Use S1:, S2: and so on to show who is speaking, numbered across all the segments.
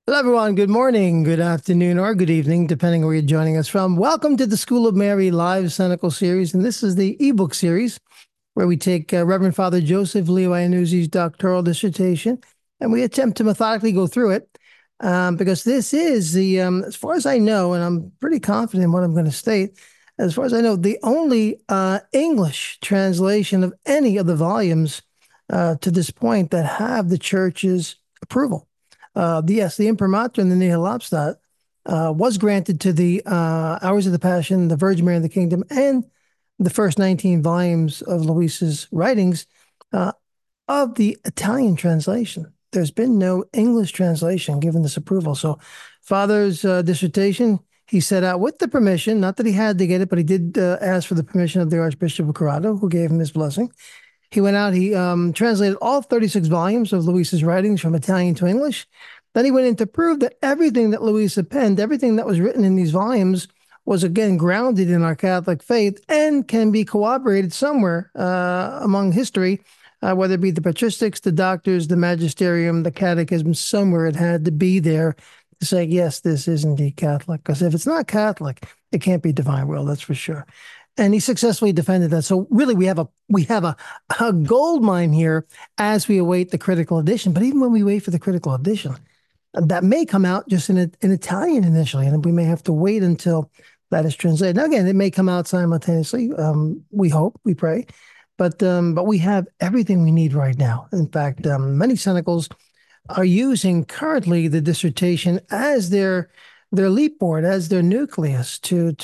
S1: Hello, everyone. Good morning, good afternoon, or good evening, depending where you're joining us from. Welcome to the School of Mary Live Cynical Series. And this is the ebook series where we take Reverend Father Joseph Leo Iannuzzi's doctoral dissertation and we attempt to methodically go through it because this is as far as I know, and I'm pretty confident in what I'm going to state, as far as I know, the only English translation of any of the volumes to this point that have the church's approval. Yes, the imprimatur and the nihil obstat was granted to the Hours of the Passion, the Virgin Mary of the Kingdom, and the first 19 volumes of Luisa's writings uh, of the Italian translation. There's been no English translation given this approval. So, Father's dissertation, he set out with the permission, not that he had to get it, but he did ask for the permission of the Archbishop of Corrado, who gave him his blessing. He went out, he translated all 36 volumes of Luisa's writings from Italian to English. Then he went in to prove that everything that Luisa penned, everything that was written in these volumes, was again grounded in our Catholic faith and can be corroborated somewhere among history, whether it be the patristics, the doctors, the magisterium, the catechism, somewhere it had to be there to say, yes, this is indeed Catholic. Because if it's not Catholic, it can't be divine will, that's for sure. And he successfully defended that. So really, we have a gold mine here as we await the critical edition. But even when we wait for the critical edition, that may come out just in Italian initially, and we may have to wait until that is translated. Now, again, it may come out simultaneously. We hope, we pray, but we have everything we need right now. In fact, many Cenicals are using currently the dissertation as their leap board, as their nucleus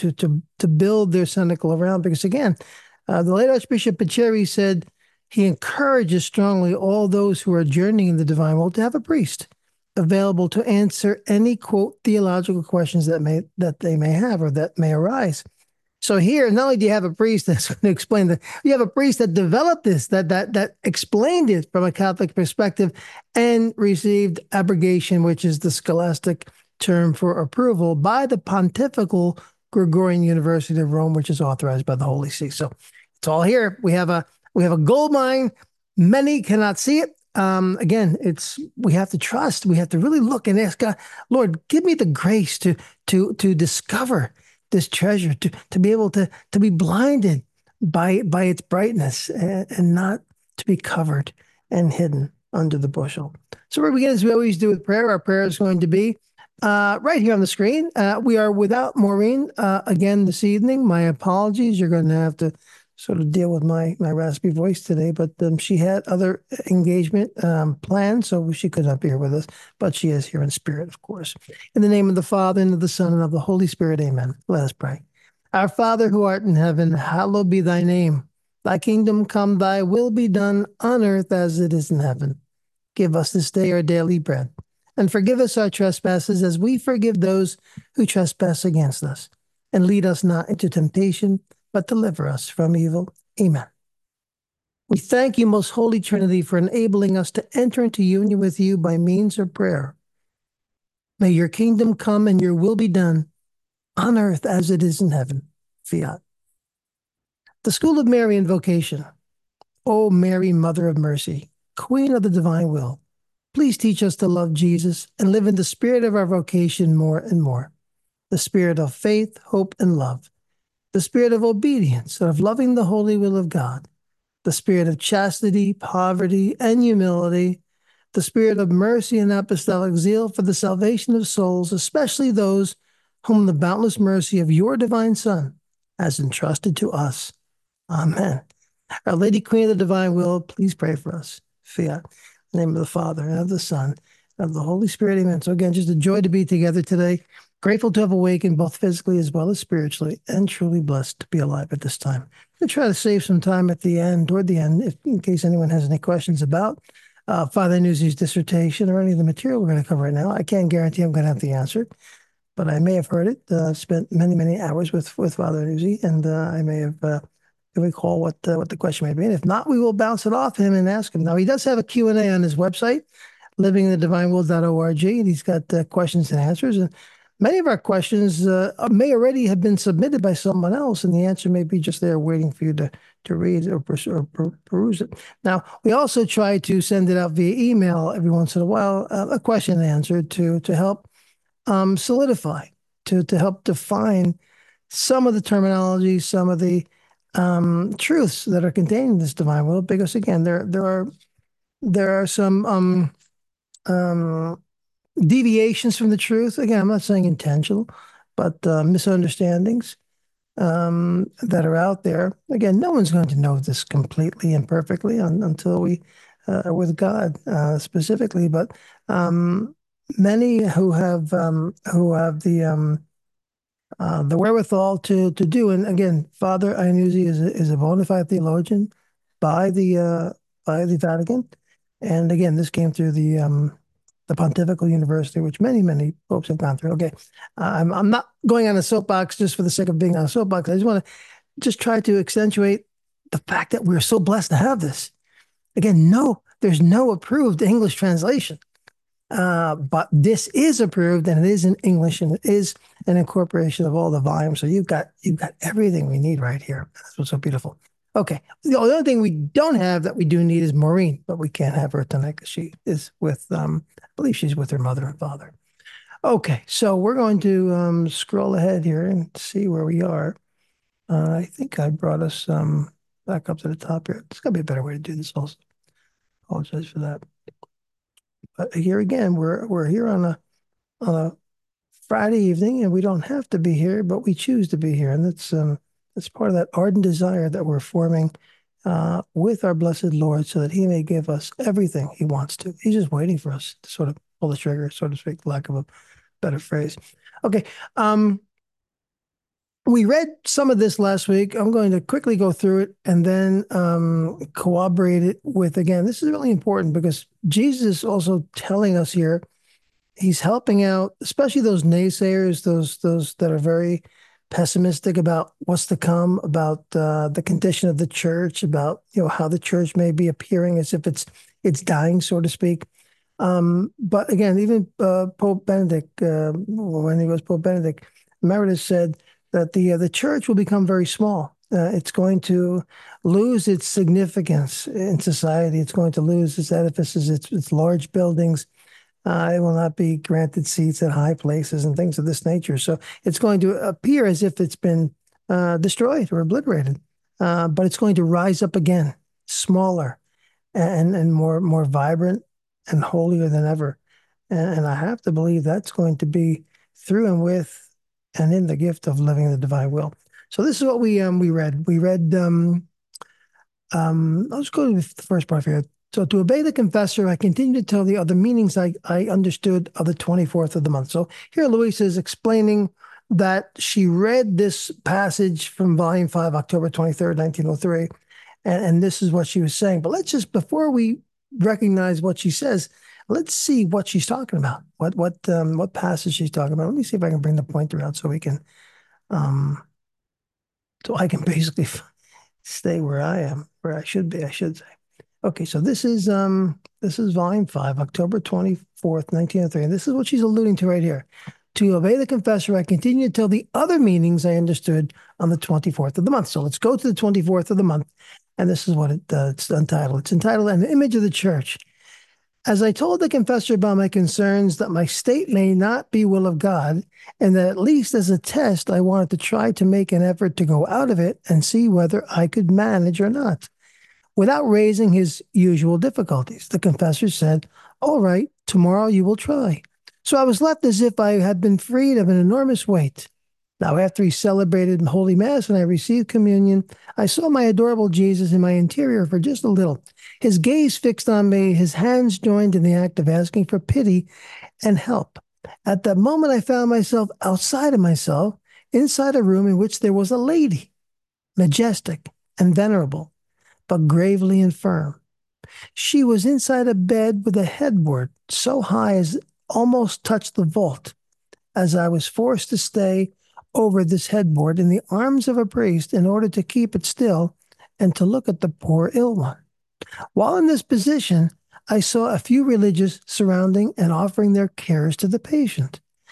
S1: to build their Cenical around. Because again, the late Archbishop Paceri said he encourages strongly all those who are journeying in the divine will to have a priest available to answer any quote theological questions that they may have or that may arise. So here, not only do you have a priest that's going to explain that, you have a priest that developed this, that explained it from a Catholic perspective, and received abrogation, which is the scholastic term for approval by the Pontifical Gregorian University of Rome, which is authorized by the Holy See. So it's all here. We have a gold mine. Many cannot see it. Again, we have to trust. We have to really look and ask God, Lord, give me the grace to discover this treasure, to be able to be blinded by its brightness and not to be covered and hidden under the bushel. So we begin as we always do with prayer. Our prayer is going to be right here on the screen. We are without Maureen again this evening. My apologies. You're going to have to sort of deal with my raspy voice today, but she had other engagement planned, so she could not be here with us, but she is here in spirit, of course. In the name of the Father, and of the Son, and of the Holy Spirit, amen. Let us pray. Our Father who art in heaven, hallowed be thy name. Thy kingdom come, thy will be done on earth as it is in heaven. Give us this day our daily bread, and forgive us our trespasses as we forgive those who trespass against us. And lead us not into temptation, but deliver us from evil. Amen. We thank you, most holy Trinity, for enabling us to enter into union with you by means of prayer. May your kingdom come and your will be done on earth as it is in heaven. Fiat. The School of Mary Invocation. O Mary, Mother of Mercy, Queen of the Divine Will, please teach us to love Jesus and live in the spirit of our vocation more and more. The spirit of faith, hope, and love. The spirit of obedience, of loving the holy will of God, the spirit of chastity, poverty, and humility, the spirit of mercy and apostolic zeal for the salvation of souls, especially those whom the boundless mercy of your divine Son has entrusted to us. Amen. Our Lady Queen of the Divine Will, please pray for us. Fiat. In the name of the Father, and of the Son, and of the Holy Spirit. Amen. So again, just a joy to be together today. Grateful to have awakened both physically as well as spiritually, and truly blessed to be alive at this time. I'm going to try to save some time at the end, toward the end, in case anyone has any questions about Father Iannuzzi's dissertation or any of the material we're going to cover right now. I can't guarantee I'm going to have the answer, but I may have heard it. Spent many, many hours with Father Iannuzzi, and I may have recall what the question may be. And if not, we will bounce it off him and ask him. Now, he does have a Q&A on his website, livinginthedivinewill.org, and he's got questions and answers. And Many of our questions may already have been submitted by someone else, and the answer may be just there waiting for you to read or peruse it. Now, we also try to send it out via email every once in a while, a question and answer to help solidify, to help define some of the terminology, some of the truths that are contained in this divine will, because again, there are some um, deviations from the truth. Again, I'm not saying intentional, but misunderstandings that are out there. Again, no one's going to know this completely and perfectly until we are with God specifically. But um, many who have the wherewithal to do. And again, Father Iannuzzi is a bona fide theologian by the Vatican. And again, this came through the Pontifical University, which many popes have gone through. Okay, I'm not going on a soapbox just for the sake of being on a soapbox. I just want to just try to accentuate the fact that we're so blessed to have this. Again, no, there's no approved English translation. But this is approved and it is in English and it is an incorporation of all the volumes. So you've got everything we need right here. That's what's so beautiful. Okay. The only thing we don't have that we do need is Maureen, but we can't have her tonight because she is with I believe she's with her mother and father. Okay, so we're going to scroll ahead here and see where we are. I think I brought us back up to the top here. There's got to be a better way to do this also. Apologize for that. But here again, we're here on a Friday evening, and we don't have to be here, but we choose to be here, and that's part of that ardent desire that we're forming with our blessed Lord, so that He may give us everything He wants to. He's just waiting for us to sort of pull the trigger, so to speak, lack of a better phrase. Okay, we read some of this last week. I'm going to quickly go through it and then corroborate it with, again, this is really important because Jesus is also telling us here, he's helping out, especially those naysayers, those that are very pessimistic about what's to come, about the condition of the church, about how the church may be appearing as if it's dying, so to speak. But again, even Pope Benedict, when he was Pope Benedict, Emeritus said that the church will become very small. It's going to lose its significance in society. It's going to lose its edifices, its large buildings. It will not be granted seats at high places and things of this nature. So it's going to appear as if it's been destroyed or obliterated, but it's going to rise up again, smaller and more vibrant and holier than ever. And I have to believe that's going to be through and with and in the gift of living the divine will. So this is what we read. We read I'll just go to the first part here. So to obey the confessor, I continue to tell the other meanings I understood of the 24th of the month. So here Louise is explaining that she read this passage from volume 5, October 23rd, 1903, and this is what she was saying. But let's just, before we recognize what she says, let's see what she's talking about. What passage she's talking about. Let me see if I can bring the pointer out so we can so I can basically stay where I am, where I should be, I should say. Okay, so this is volume 5, October 24th, 1903. And this is what she's alluding to right here. To obey the confessor, I continue to tell the other meanings I understood on the 24th of the month. So let's go to the 24th of the month. And this is what it's entitled. It's entitled An Image of the Church. As I told the confessor about my concerns that my state may not be will of God, and that at least as a test, I wanted to try to make an effort to go out of it and see whether I could manage or not. Without raising his usual difficulties, the confessor said, "All right, tomorrow you will try." So I was left as if I had been freed of an enormous weight. Now, after he celebrated Holy Mass and I received communion, I saw my adorable Jesus in my interior for just a little. His gaze fixed on me, his hands joined in the act of asking for pity and help. At that moment, I found myself outside of myself, inside a room in which there was a lady, majestic and venerable, but gravely infirm. She was inside a bed with a headboard so high as almost touched the vault, as I was forced to stay over this headboard in the arms of a priest in order to keep it still and to look at the poor ill one. While in this position, I saw a few religious surrounding and offering their cares to the patient.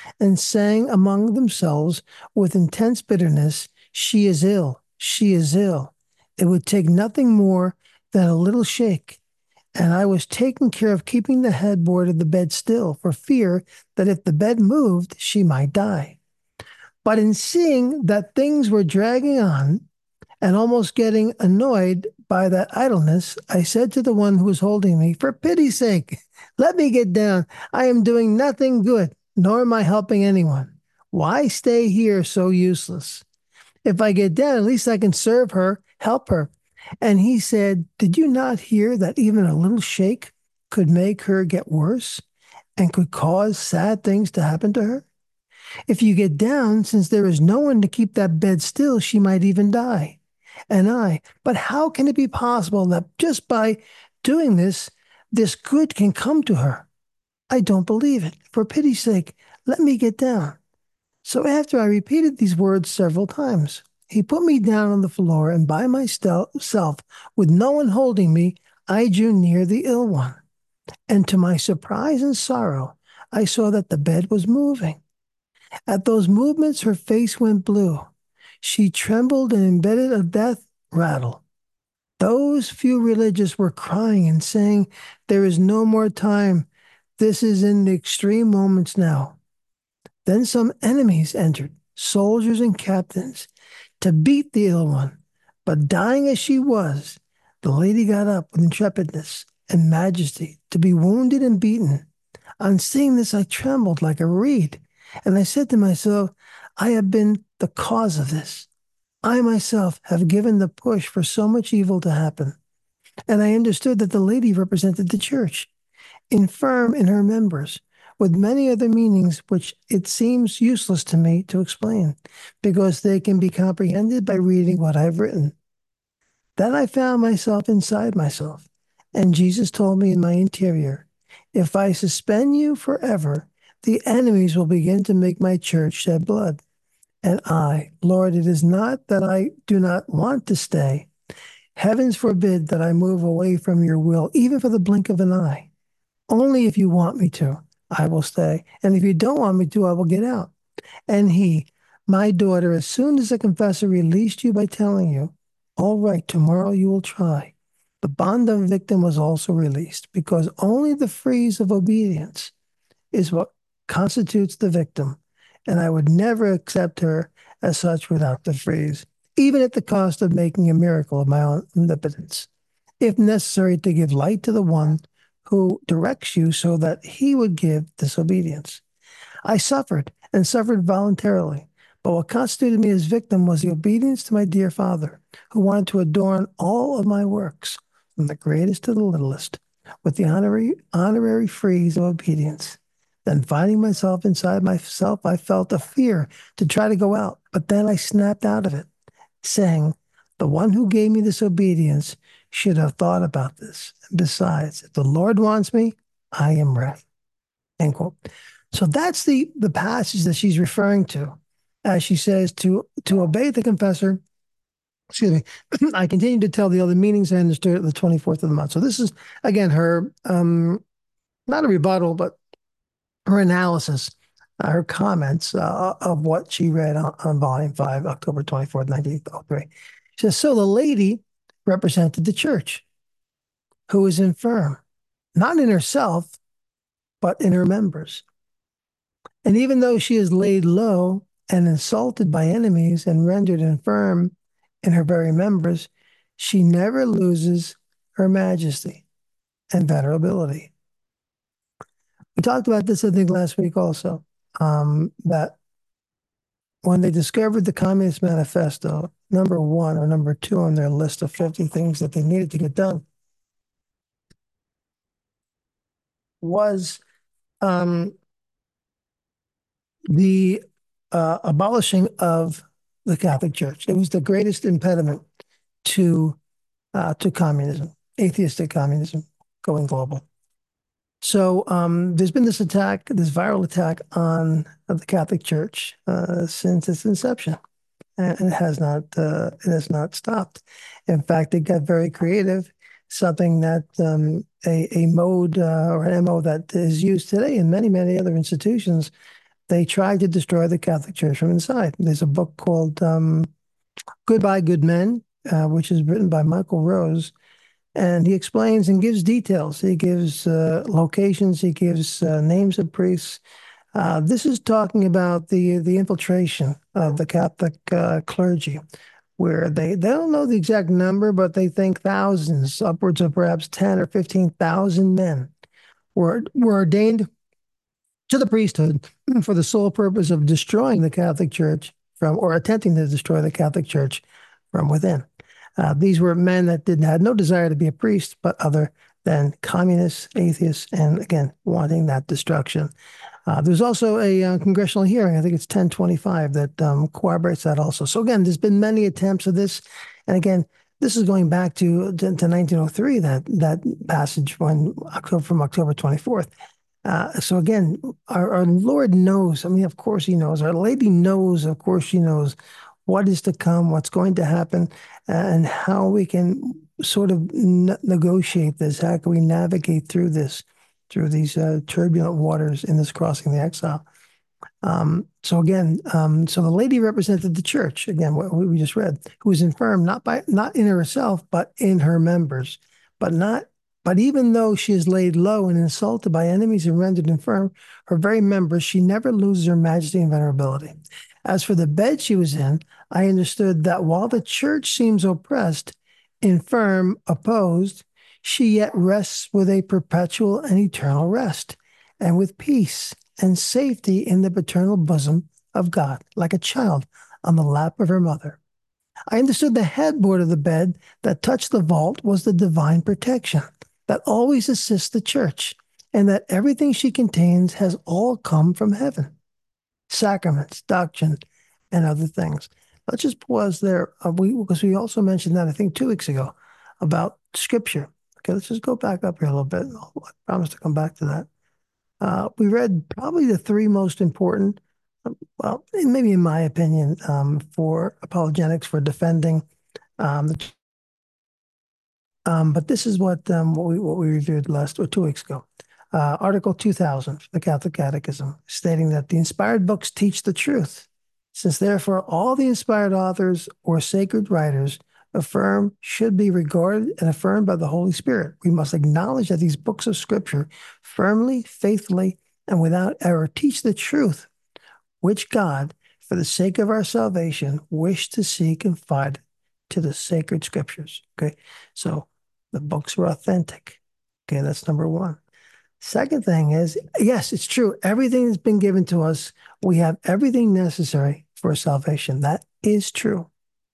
S1: and sang among themselves with intense bitterness, "She is ill, she is ill." It would take nothing more than a little shake, and I was taking care of keeping the headboard of the bed still for fear that if the bed moved, she might die. But in seeing that things were dragging on, and almost getting annoyed by that idleness, I said to the one who was holding me, "For pity's sake, let me get down. I am doing nothing good, nor am I helping anyone. Why stay here so useless? If I get down, at least I can serve her, help her." And he said, "Did you not hear that even a little shake could make her get worse and could cause sad things to happen to her? If you get down, since there is no one to keep that bed still, she might even die. But how can it be possible that just by doing this, this good can come to her? I don't believe it. For pity's sake, let me get down." So after I repeated these words several times, he put me down on the floor, and by myself, with no one holding me, I drew near the ill one. And to my surprise and sorrow, I saw that the bed was moving. At those movements, her face went blue. She trembled and embedded a death rattle. Those few religious were crying and saying, "There is no more time. This is in the extreme moments now." Then some enemies entered, soldiers and captains, to beat the ill one. But dying as she was, the lady got up with intrepidness and majesty to be wounded and beaten. On seeing this, I trembled like a reed, and I said to myself, "I have been the cause of this. I myself have given the push for so much evil to happen." And I understood that the lady represented the church, infirm in her members, with many other meanings which it seems useless to me to explain, because they can be comprehended by reading what I've written. Then I found myself inside myself, and Jesus told me in my interior, "If I suspend you forever, the enemies will begin to make my church shed blood." And I, "Lord, it is not that I do not want to stay. Heavens forbid that I move away from your will, even for the blink of an eye. Only if you want me to, I will stay. And if you don't want me to, I will get out." And he, "My daughter, as soon as the confessor released you by telling you, 'All right, tomorrow you will try,' the bond of victim was also released, because only the freeze of obedience is what constitutes the victim. And I would never accept her as such without the freeze, even at the cost of making a miracle of my own omnipotence, if necessary to give light to the one who directs you so that he would give disobedience. I suffered and suffered voluntarily, but what constituted me as victim was the obedience to my dear Father, who wanted to adorn all of my works, from the greatest to the littlest, with the honorary freeze of obedience. Then, finding myself inside myself, I felt a fear to try to go out, but then I snapped out of it, saying, "The one who gave me this obedience should have thought about this. And besides, if the Lord wants me, I am ready." End quote. So that's the passage that she's referring to, as she says, to obey the confessor. Excuse me. I continue to tell the other meanings I understood at the 24th of the month. So this is again her not a rebuttal, but her analysis, her comments of what she read on Volume 5, October 24th, 1903. She says, "So the lady represented the church, who is infirm, not in herself, but in her members. And even though she is laid low and insulted by enemies and rendered infirm in her very members, she never loses her majesty and venerability." We talked about this, I think, last week also, that when they discovered the Communist Manifesto, number one or number two on their list of 50 things that they needed to get done was the abolishing of the Catholic Church. It was the greatest impediment to communism, atheistic communism, going global. So there's been this attack, this viral attack on the Catholic Church since its inception, and it has not stopped. In fact, it got very creative, something that a mode or an MO that is used today in many other institutions they tried to destroy the Catholic Church from inside. There's a book called Goodbye, Good Men, which is written by Michael Rose. And he explains and gives details. He gives locations. He gives names of priests. This is talking about the infiltration of the Catholic clergy, where they don't know the exact number, but they think thousands, upwards of perhaps 10 or 15,000 men were ordained to the priesthood for the sole purpose of destroying the Catholic Church from, or attempting to destroy the Catholic Church from within. These were men that had no desire to be a priest, but other than communists, atheists, and again, wanting that destruction. There's also a congressional hearing, I think it's 1025, that corroborates that also. So again, there's been many attempts of this. And again, this is going back to 1903, that passage from October 24th. So again, our Lord knows. I mean, of course he knows. Our Lady knows. Of course she knows what is to come, what's going to happen, and how we can sort of negotiate this. How can we navigate through this, through these turbulent waters in this crossing the exile? So again, so the lady represented the church, again, what we just read, who was infirm not in herself, but in her members, but even though she is laid low and insulted by enemies and rendered infirm, her very members, she never loses her majesty and venerability. As for the bed she was in, I understood that while the church seems oppressed, infirm, opposed, she yet rests with a perpetual and eternal rest, and with peace and safety in the paternal bosom of God, like a child on the lap of her mother. I understood the headboard of the bed that touched the vault was the divine protection that always assists the church, and that everything she contains has all come from heaven. Sacraments, doctrine, and other things. Let's just pause there. Because we also mentioned that, I think, 2 weeks ago about scripture. Okay, let's just go back up here a little bit. I promise to come back to that. We read probably the three most important, well, maybe in my opinion, for apologetics, for defending. But this is what we reviewed last or 2 weeks ago. Article 2000, the Catholic Catechism, stating that the inspired books teach the truth. Since therefore all the inspired authors or sacred writers should be regarded and affirmed by the Holy Spirit, we must acknowledge that these books of Scripture firmly, faithfully, and without error teach the truth, which God, for the sake of our salvation, wished to see confined to the sacred Scriptures. Okay, so the books are authentic. Okay, that's number one. Second thing is, yes, it's true. Everything has been given to us. We have everything necessary for salvation. That is true.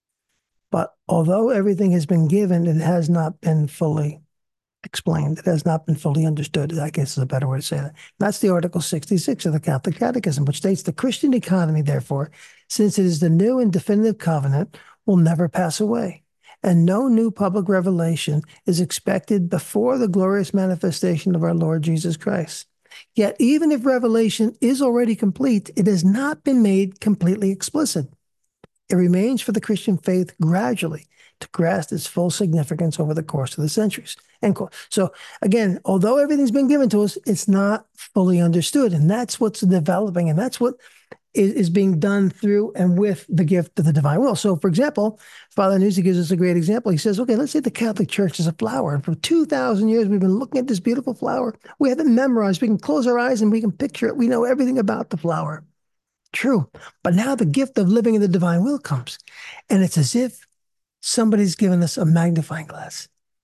S1: But although everything has been given, it has not been fully explained. It has not been fully understood, I guess is a better way to say that. That's the Article 66 of the Catholic Catechism, which states the Christian economy, therefore, since it is the new and definitive covenant, will never pass away. And no new public revelation is expected before the glorious manifestation of our Lord Jesus Christ. Yet, even if revelation is already complete, it has not been made completely explicit. It remains for the Christian faith gradually to grasp its full significance over the course of the centuries. End quote. So again, although everything's been given to us, it's not fully understood. And that's what's developing. And that's what is being done through and with the gift of the divine will. So for example, Father Nuzzi gives us a great example. He says, okay, let's say the Catholic Church is a flower. And for 2,000 years, we've been looking at this beautiful flower. We have it memorized. We can close our eyes and we can picture it. We know everything about the flower. True. But now the gift of living in the divine will comes. And it's as if somebody's given us a magnifying glass.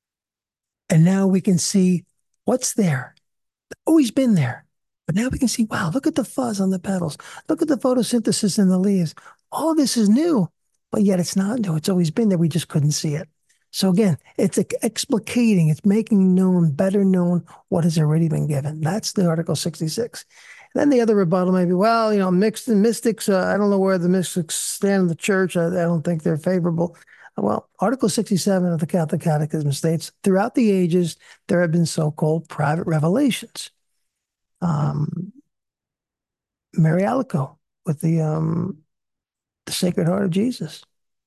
S1: And now we can see what's there. Always been there. But now we can see, wow, look at the fuzz on the petals. Look at the photosynthesis in the leaves. All this is new, but yet it's not new. It's always been there. We just couldn't see it. So again, it's explicating, it's making known, better known what has already been given. That's the Article 66. And then the other rebuttal may be, well, mixed and mystics, I don't know where the mystics stand in the church. I don't think they're favorable. Well, Article 67 of the Catholic Catechism states, throughout the ages, there have been so-called private revelations. Mary Alacoque with the Sacred Heart of Jesus,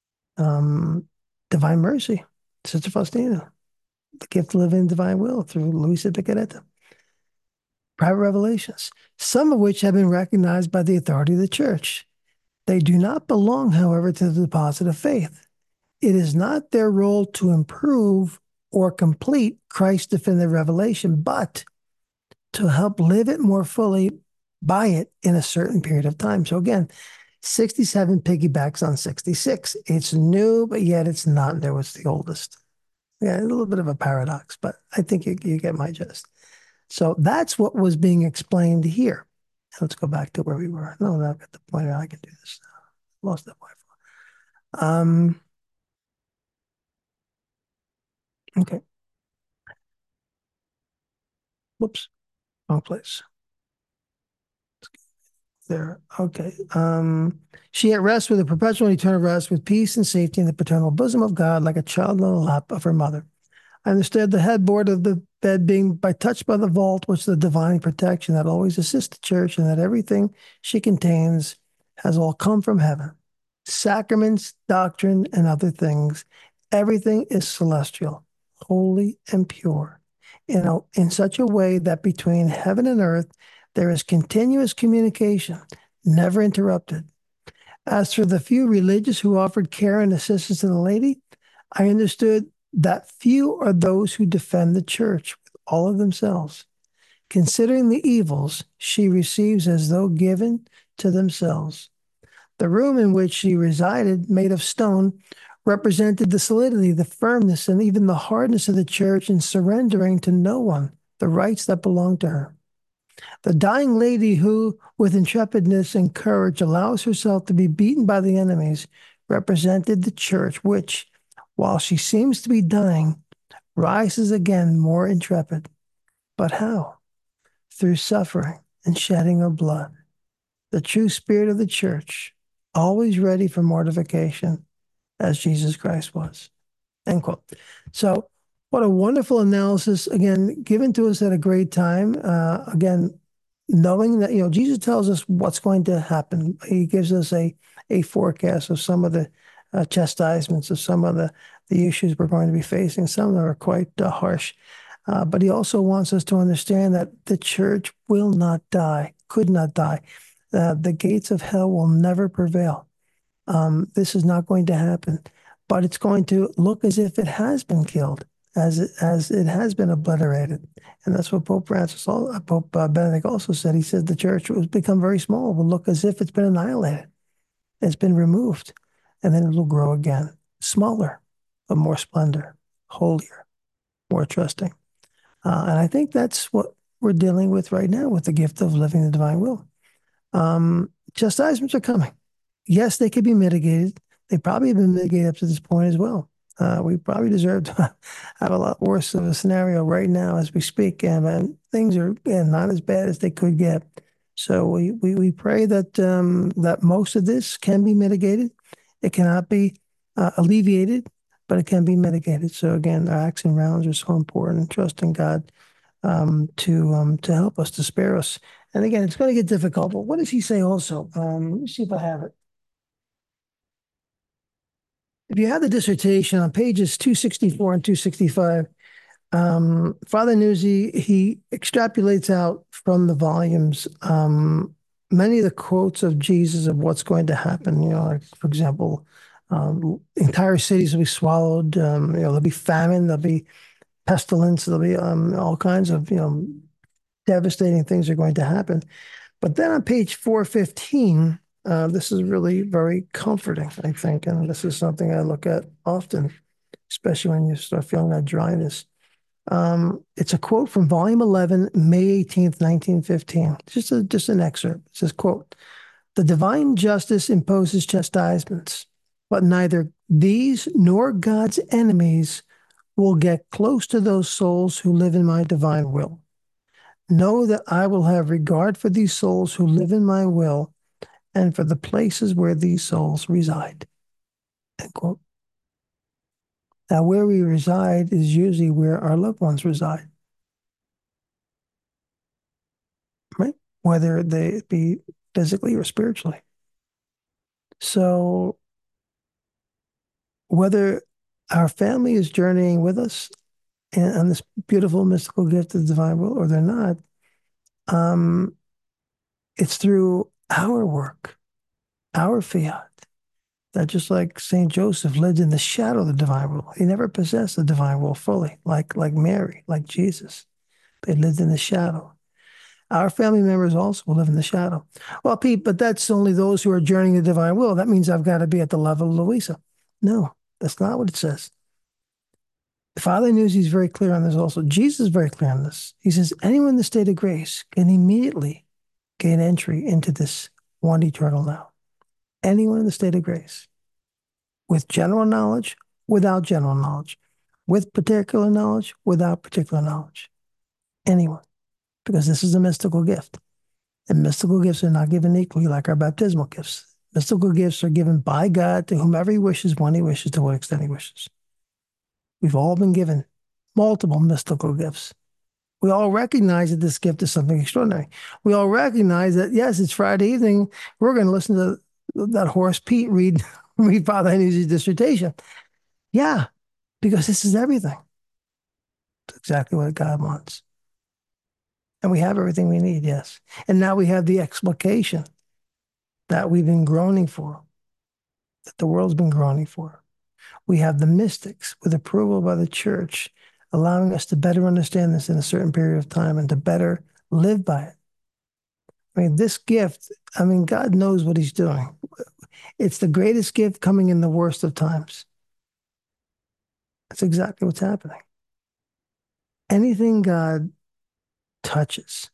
S1: Divine Mercy, Sister Faustina, the gift of living divine will through Luisa Piccarreta. private revelations, some of which have been recognized by the authority of the church. They do not belong, however, to the deposit of faith. It is not their role to improve or complete Christ's definitive revelation, but to help live it more fully by it in a certain period of time. So again, 67 piggybacks on 66. It's new, but yet it's not new. It's the oldest. Yeah, a little bit of a paradox, but I think you get my gist. So that's what was being explained here. Let's go back to where we were. No, I've got the pointer. I can do this now. Lost that pointer. Okay. Whoops. Wrong place. There. Okay. She at rest with a perpetual and eternal rest, with peace and safety in the paternal bosom of God, like a child in the lap of her mother. I understood the headboard of the bed being by touched by the vault, which is the divine protection that always assists the church, and that everything she contains has all come from heaven. Sacraments, doctrine, and other things. Everything is celestial, holy, and pure, in such a way that between heaven and earth there is continuous communication, never interrupted. As for the few religious who offered care and assistance to the lady, I understood that few are those who defend the church with all of themselves, considering the evils she receives as though given to themselves. The room in which she resided, made of stone, represented the solidity, the firmness, and even the hardness of the church in surrendering to no one the rights that belonged to her. The dying lady who, with intrepidness and courage, allows herself to be beaten by the enemies, represented the church, which, while she seems to be dying, rises again more intrepid. But how? Through suffering and shedding of blood. The true spirit of the church, always ready for mortification, as Jesus Christ was. End quote. So, what a wonderful analysis, again, given to us at a great time. Again, knowing that, Jesus tells us what's going to happen. He gives us a forecast of some of the chastisements of some of the issues we're going to be facing. Some of them are quite harsh. But he also wants us to understand that the church will not die, could not die. The gates of hell will never prevail. This is not going to happen, but it's going to look as if it has been killed, as it has been obliterated. And that's what Pope Benedict also said. He said the church will become very small, will look as if it's been annihilated. It's been removed, and then it'll grow again, smaller, but more splendor, holier, more trusting. And I think that's what we're dealing with right now with the gift of living the divine will. Chastisements are coming. Yes, they could be mitigated. They probably have been mitigated up to this point as well. We probably deserve to have a lot worse of a scenario right now as we speak, and things are not as bad as they could get. So we pray that that most of this can be mitigated. It cannot be alleviated, but it can be mitigated. So again, our acts and rounds are so important. Trusting God to help us, to spare us. And again, it's going to get difficult. But what does he say also? Let me see if I have it. If you have the dissertation on pages 264 and 265, Father Nuzzi, he extrapolates out from the volumes many of the quotes of Jesus of what's going to happen. Like, for example, entire cities will be swallowed. There'll be famine. There'll be pestilence. There'll be all kinds of devastating things are going to happen. But then on page 415, this is really very comforting, I think. And this is something I look at often, especially when you start feeling that dryness. It's a quote from volume 11, May 18th, 1915. Just an excerpt. It says, quote, "The divine justice imposes chastisements, but neither these nor God's enemies will get close to those souls who live in my divine will. Know that I will have regard for these souls who live in my will and for the places where these souls reside." End quote. Now, where we reside is usually where our loved ones reside, right? Whether they be physically or spiritually. So, whether our family is journeying with us on this beautiful mystical gift of the divine will or they're not, Um, it's through our work, our fiat, that just like Saint Joseph lived in the shadow of the divine will. He never possessed the divine will fully, like Mary, like Jesus. They lived in the shadow. Our family members also will live in the shadow. Well, Pete, but that's only those who are journeying the divine will. That means I've got to be at the level of Louisa. No, that's not what it says. Father Newsy is very clear on this also. Jesus is very clear on this. He says, anyone in the state of grace can immediately gain entry into this one eternal now. Anyone in the state of grace with general knowledge, without general knowledge, with particular knowledge, without particular knowledge. Anyone, because this is a mystical gift. And mystical gifts are not given equally like our baptismal gifts. Mystical gifts are given by God to whomever he wishes, when he wishes, to what extent he wishes. We've all been given multiple mystical gifts. We all recognize that this gift is something extraordinary. We all recognize that, yes, it's Friday evening. We're going to listen to that Horace Pete read Father Henry's dissertation. Yeah, because this is everything. It's exactly what God wants. And we have everything we need, yes. And now we have the explication that we've been groaning for, that the world's been groaning for. We have the mystics with approval by the church, allowing us to better understand this in a certain period of time and to better live by it. I mean, this gift, I mean, God knows what he's doing. It's the greatest gift coming in the worst of times. That's exactly what's happening. Anything God touches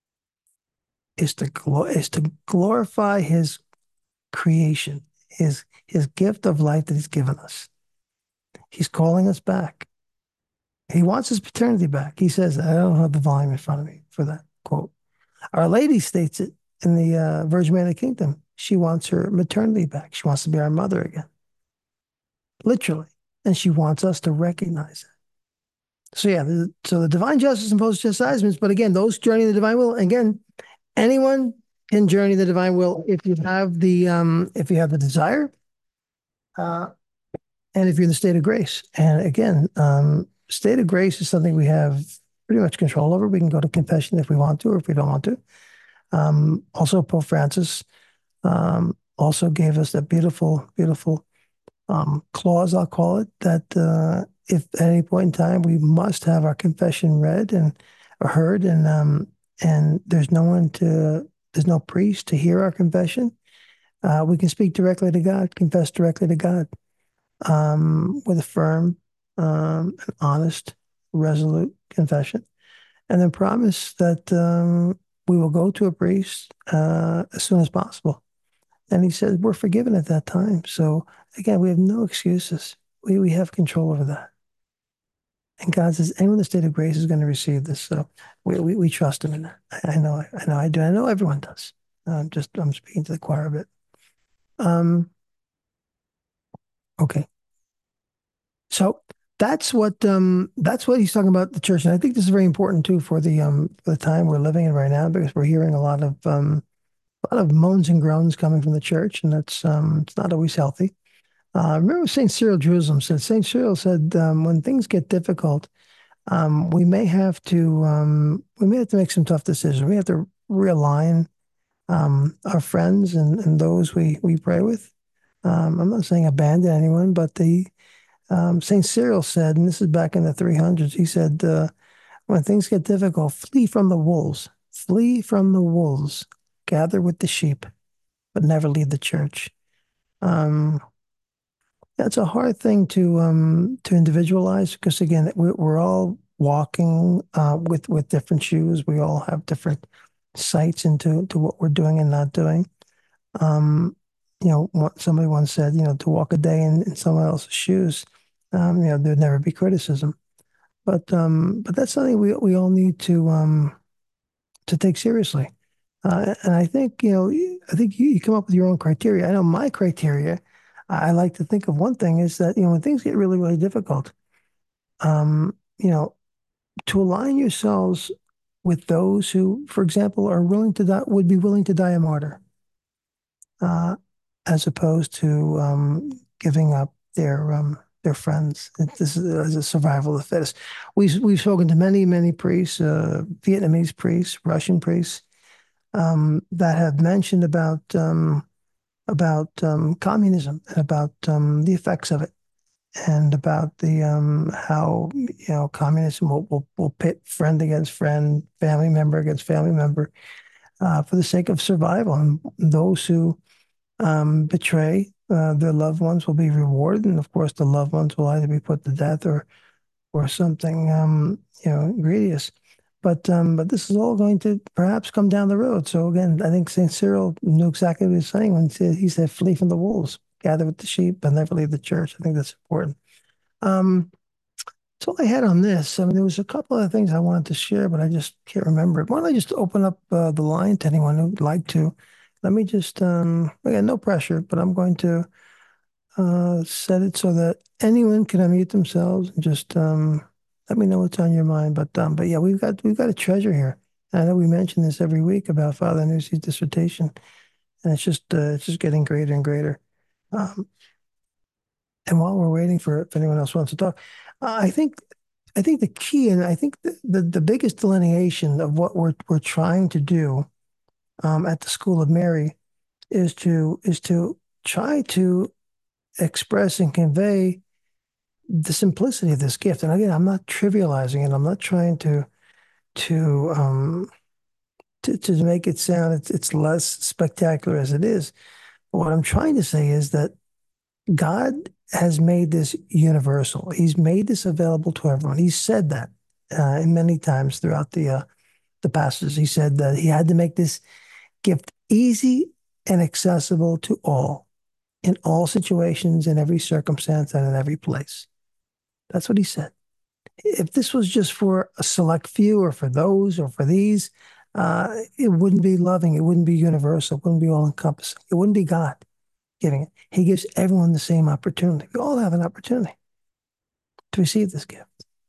S1: is to glorify his creation, his gift of life that he's given us. He's calling us back. He wants his paternity back. He says, I don't have the volume in front of me for that quote. Our Lady states it in the Virgin Mary of the Kingdom. She wants her maternity back. She wants to be our mother again, literally. And she wants us to recognize it. So yeah, so the divine justice imposes chastisements, but again, those journeying the divine will, again, anyone can journey the divine will if you have the desire, uh, and if you're in the state of grace. And again, state of grace is something we have pretty much control over. We can go to confession if we want to, or if we don't want to. Also, Pope Francis also gave us that beautiful, beautiful clause, I'll call it, that if at any point in time we must have our confession read and or heard, and there's no priest to hear our confession, we can speak directly to God, confess directly to God, with a firm, an honest, resolute confession, and then promise that we will go to a priest as soon as possible. And he says we're forgiven at that time. So again, we have no excuses. We have control over that. And God says anyone in the state of grace is going to receive this. So we trust him in that. I know I do. I know everyone does. I'm speaking to the choir a bit. Okay. So that's what he's talking about the church. And I think this is very important too for the time we're living in right now, because we're hearing a lot of moans and groans coming from the church, and that's it's not always healthy. I remember St. Cyril Jerusalem said, St. Cyril said, when things get difficult, we may have to make some tough decisions. We have to realign our friends and those we pray with. I'm not saying abandon anyone, but the St. Cyril said, and this is back in the 300s, he said, when things get difficult, flee from the wolves. Flee from the wolves. Gather with the sheep, but never leave the church. Um, that's a hard thing to individualize, because again, we're all walking with different shoes. We all have different sights into to what we're doing and not doing. Um, somebody once said, to walk a day in someone else's shoes, there'd never be criticism. But that's something we all need to take seriously. And I think, I think you come up with your own criteria. I know my criteria, I like to think of one thing is that, when things get really, really difficult, um, you know, to align yourselves with those who, for example, are willing to die, would be willing to die a martyr, uh, as opposed to giving up their their friends. This is as a survival of the fittest. We've spoken to many priests, Vietnamese priests, Russian priests, that have mentioned about communism and about the effects of it, and about the how communism will pit friend against friend, family member against family member, for the sake of survival. And those who betray their loved ones will be rewarded, and of course, the loved ones will either be put to death or something egregious. But this is all going to perhaps come down the road. So again, I think Saint Cyril knew exactly what he was saying when he said, "Flee from the wolves, gather with the sheep, and never leave the church." I think that's important. Um, that's all I had on this. I mean, there was a couple of things I wanted to share, but I just can't remember it. Why don't I just open up the line to anyone who'd like to? Let me just, again, no pressure, but I'm going to set it so that anyone can unmute themselves and just let me know what's on your mind. But yeah, we've got a treasure here. I know we mention this every week about Father Nussi's dissertation, and it's just getting greater and greater. Um, and while we're waiting for if anyone else wants to talk, I think the key, and I think the biggest delineation of what we're trying to do at the School of Mary is to try to express and convey the simplicity of this gift. And again, I'm not trivializing it. I'm not trying to um to make it sound it's less spectacular as it is. But what I'm trying to say is that God has made this universal. He's made this available to everyone. He said that in many times throughout the passages. He said that he had to make this gift easy and accessible to all in all situations, in every circumstance, and in every place. That's what he said. If this was just for a select few or for those or for these, it wouldn't be loving. It wouldn't be universal. It wouldn't be all encompassing. It wouldn't be God giving it. He gives everyone the same opportunity. We all have an opportunity to receive this gift.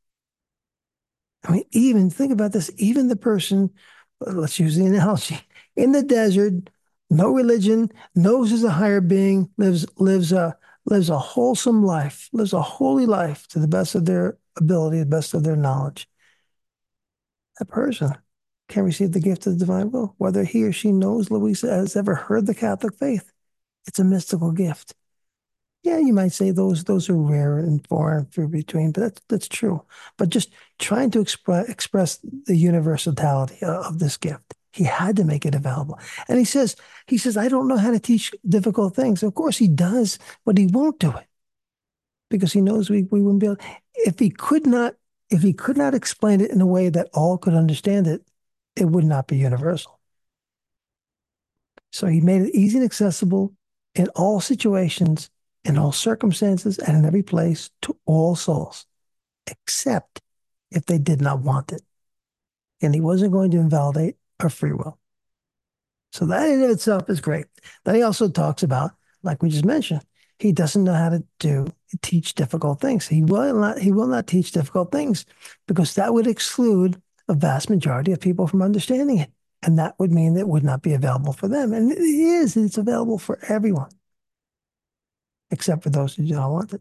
S1: I mean, even think about this, even the person, let's use the analogy, in the desert, no religion, knows there's a higher being, lives a wholesome life, lives a holy life to the best of their ability, the best of their knowledge. That person can receive the gift of the divine will, whether he or she knows Louisa has ever heard the Catholic faith. It's a mystical gift. Yeah, you might say those are rare and far and few between, but that's true. But just trying to express the universality of this gift, he had to make it available. And he says, I don't know how to teach difficult things. Of course he does, but he won't do it because he knows we wouldn't be able. If he could not, if he could not explain it in a way that all could understand it, it would not be universal. So he made it easy and accessible in all situations, in all circumstances, and in every place to all souls, except if they did not want it. And he wasn't going to invalidate our free will. So that in of itself is great. Then he also talks about, like we just mentioned, he doesn't know how to teach difficult things. He will not teach difficult things because that would exclude a vast majority of people from understanding it. And that would mean that it would not be available for them. And it is, it's available for everyone, except for those who do not want it.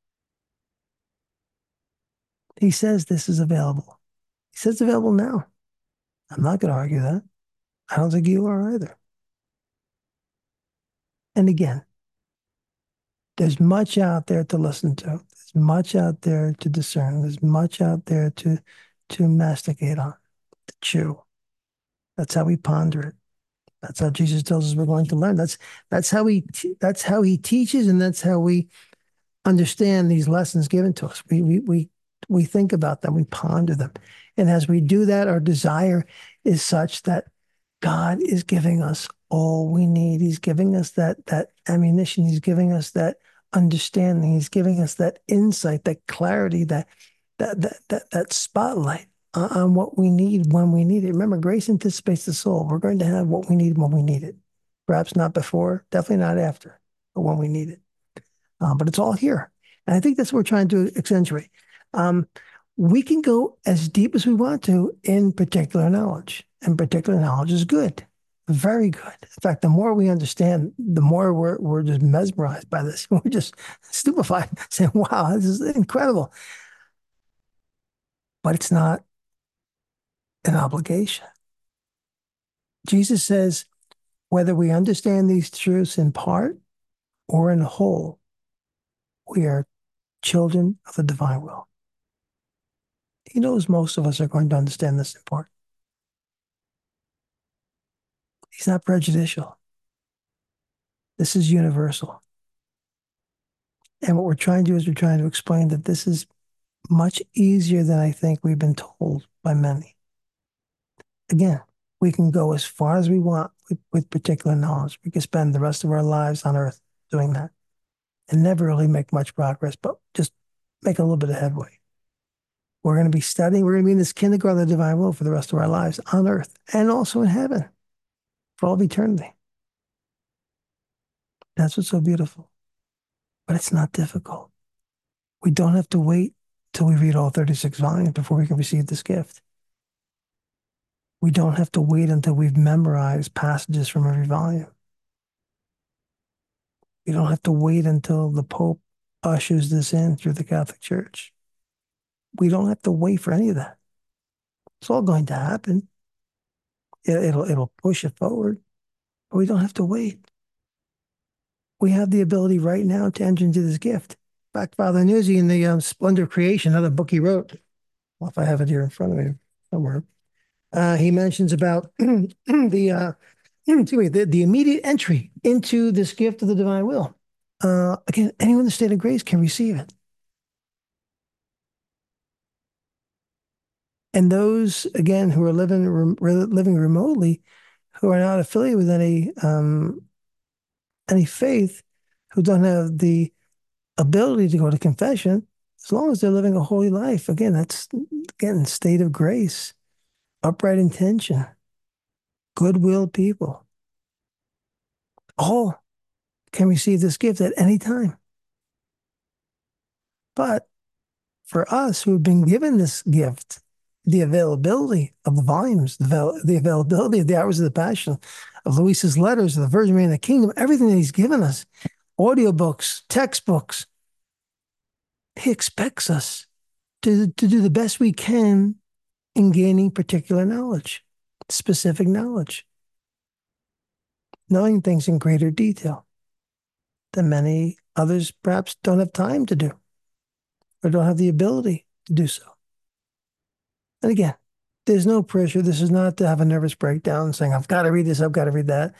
S1: He says this is available. He says it's available now. I'm not going to argue that. I don't think you are either. And again, there's much out there to listen to. There's much out there to discern. There's much out there to masticate on, to chew. That's how we ponder it. That's how Jesus tells us we're going to learn. That's how he teaches, and that's how we understand these lessons given to us. We think about them, we ponder them. And as we do that, our desire is such that God is giving us all we need. He's giving us that ammunition. He's giving us that understanding. He's giving us that insight, that clarity, that spotlight on what we need when we need it. Remember, grace anticipates the soul. We're going to have what we need when we need it. Perhaps not before, definitely not after, but when we need it. But it's all here. And I think that's what we're trying to accentuate. We can go as deep as we want to in particular knowledge, and particular knowledge is good. Very good. In fact, the more we understand, the more we're just mesmerized by this. We're just stupefied, saying, "Wow, this is incredible." But it's not an obligation. Jesus says, whether we understand these truths in part or in whole, we are children of the divine will. He knows most of us are going to understand this in part. He's not prejudicial. This is universal. And what we're trying to do is we're trying to explain that this is much easier than I think we've been told by many. Again, we can go as far as we want with particular knowledge. We can spend the rest of our lives on earth doing that and never really make much progress, but just make a little bit of headway. We're going to be studying, we're going to be in this kindergarten of the divine will for the rest of our lives on earth and also in heaven for all of eternity. That's what's so beautiful. But it's not difficult. We don't have to wait till we read all 36 volumes before we can receive this gift. We don't have to wait until we've memorized passages from every volume. We don't have to wait until the Pope ushers this in through the Catholic Church. We don't have to wait for any of that. It's all going to happen. It'll push it forward, but we don't have to wait. We have the ability right now to enter into this gift. In fact, Father Nuzzi, in the Splendor of Creation, another book he wrote, well, if I have it here in front of me somewhere, he mentions about the the immediate entry into this gift of the divine will. Again, anyone in the state of grace can receive it. And those, again, who are living remotely, who are not affiliated with any faith, who don't have the ability to go to confession, as long as they're living a holy life, again, that's again state of grace, upright intention, goodwill people, all can receive this gift at any time. But for us who have been given this gift, the availability of the volumes, the availability of the hours of the Passion, of Luis's letters, of the Virgin Mary and the Kingdom, everything that he's given us, audiobooks, textbooks, he expects us to do the best we can in gaining particular knowledge, specific knowledge, knowing things in greater detail that many others perhaps don't have time to do or don't have the ability to do so. And again, there's no pressure. This is not to have a nervous breakdown saying, I've got to read this, I've got to read that.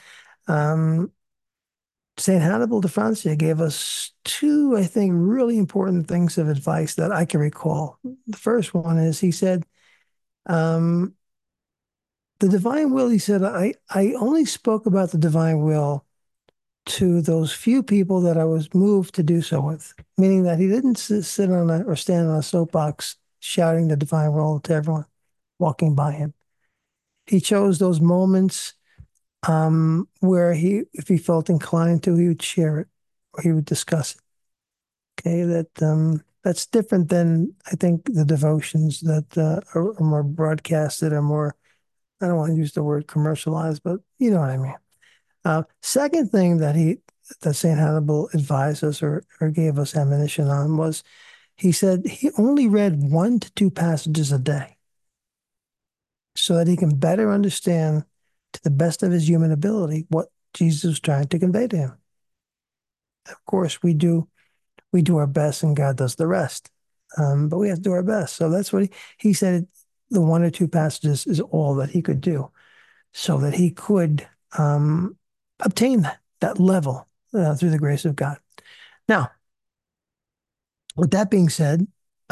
S1: St. Hannibal de Francia gave us two, I think, really important things of advice that I can recall. The first one is he said, the divine will, he said, I only spoke about the divine will to those few people that I was moved to do so with, meaning that he didn't sit on or stand on a soapbox shouting the divine will to everyone walking by him. He chose those moments where if he felt inclined to, he would share it or he would discuss it. Okay, that's different than I think the devotions that are more broadcasted, are more, I don't want to use the word commercialized, but you know what I mean. Second thing that St. Hannibal advised us or gave us admonition on was he said he only read 1 to 2 passages a day so that he can better understand to the best of his human ability what Jesus was trying to convey to him. Of course, we do our best and God does the rest. But we have to do our best. So that's what he said. The 1 or 2 passages is all that he could do so that he could obtain that level through the grace of God. Now, with that being said,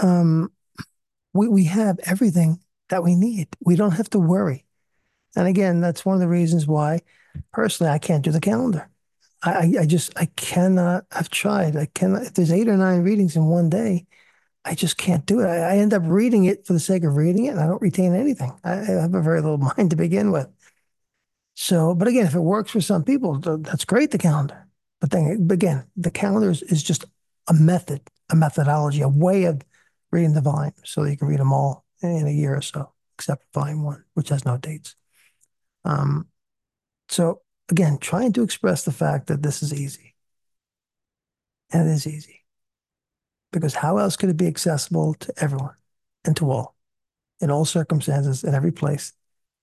S1: we have everything that we need. We don't have to worry. And again, that's one of the reasons why, personally, I can't do the calendar. I cannot. I've tried. I cannot. If there's 8 or 9 readings in one day, I just can't do it. I end up reading it for the sake of reading it, and I don't retain anything. I have a very little mind to begin with. So, but again, if it works for some people, that's great, the calendar. But then again, the calendar is just a method, a methodology, a way of reading the volume so that you can read them all in a year or so, except volume 1, which has no dates. So again, trying to express the fact that this is easy. And it is easy. Because how else could it be accessible to everyone and to all, in all circumstances, in every place?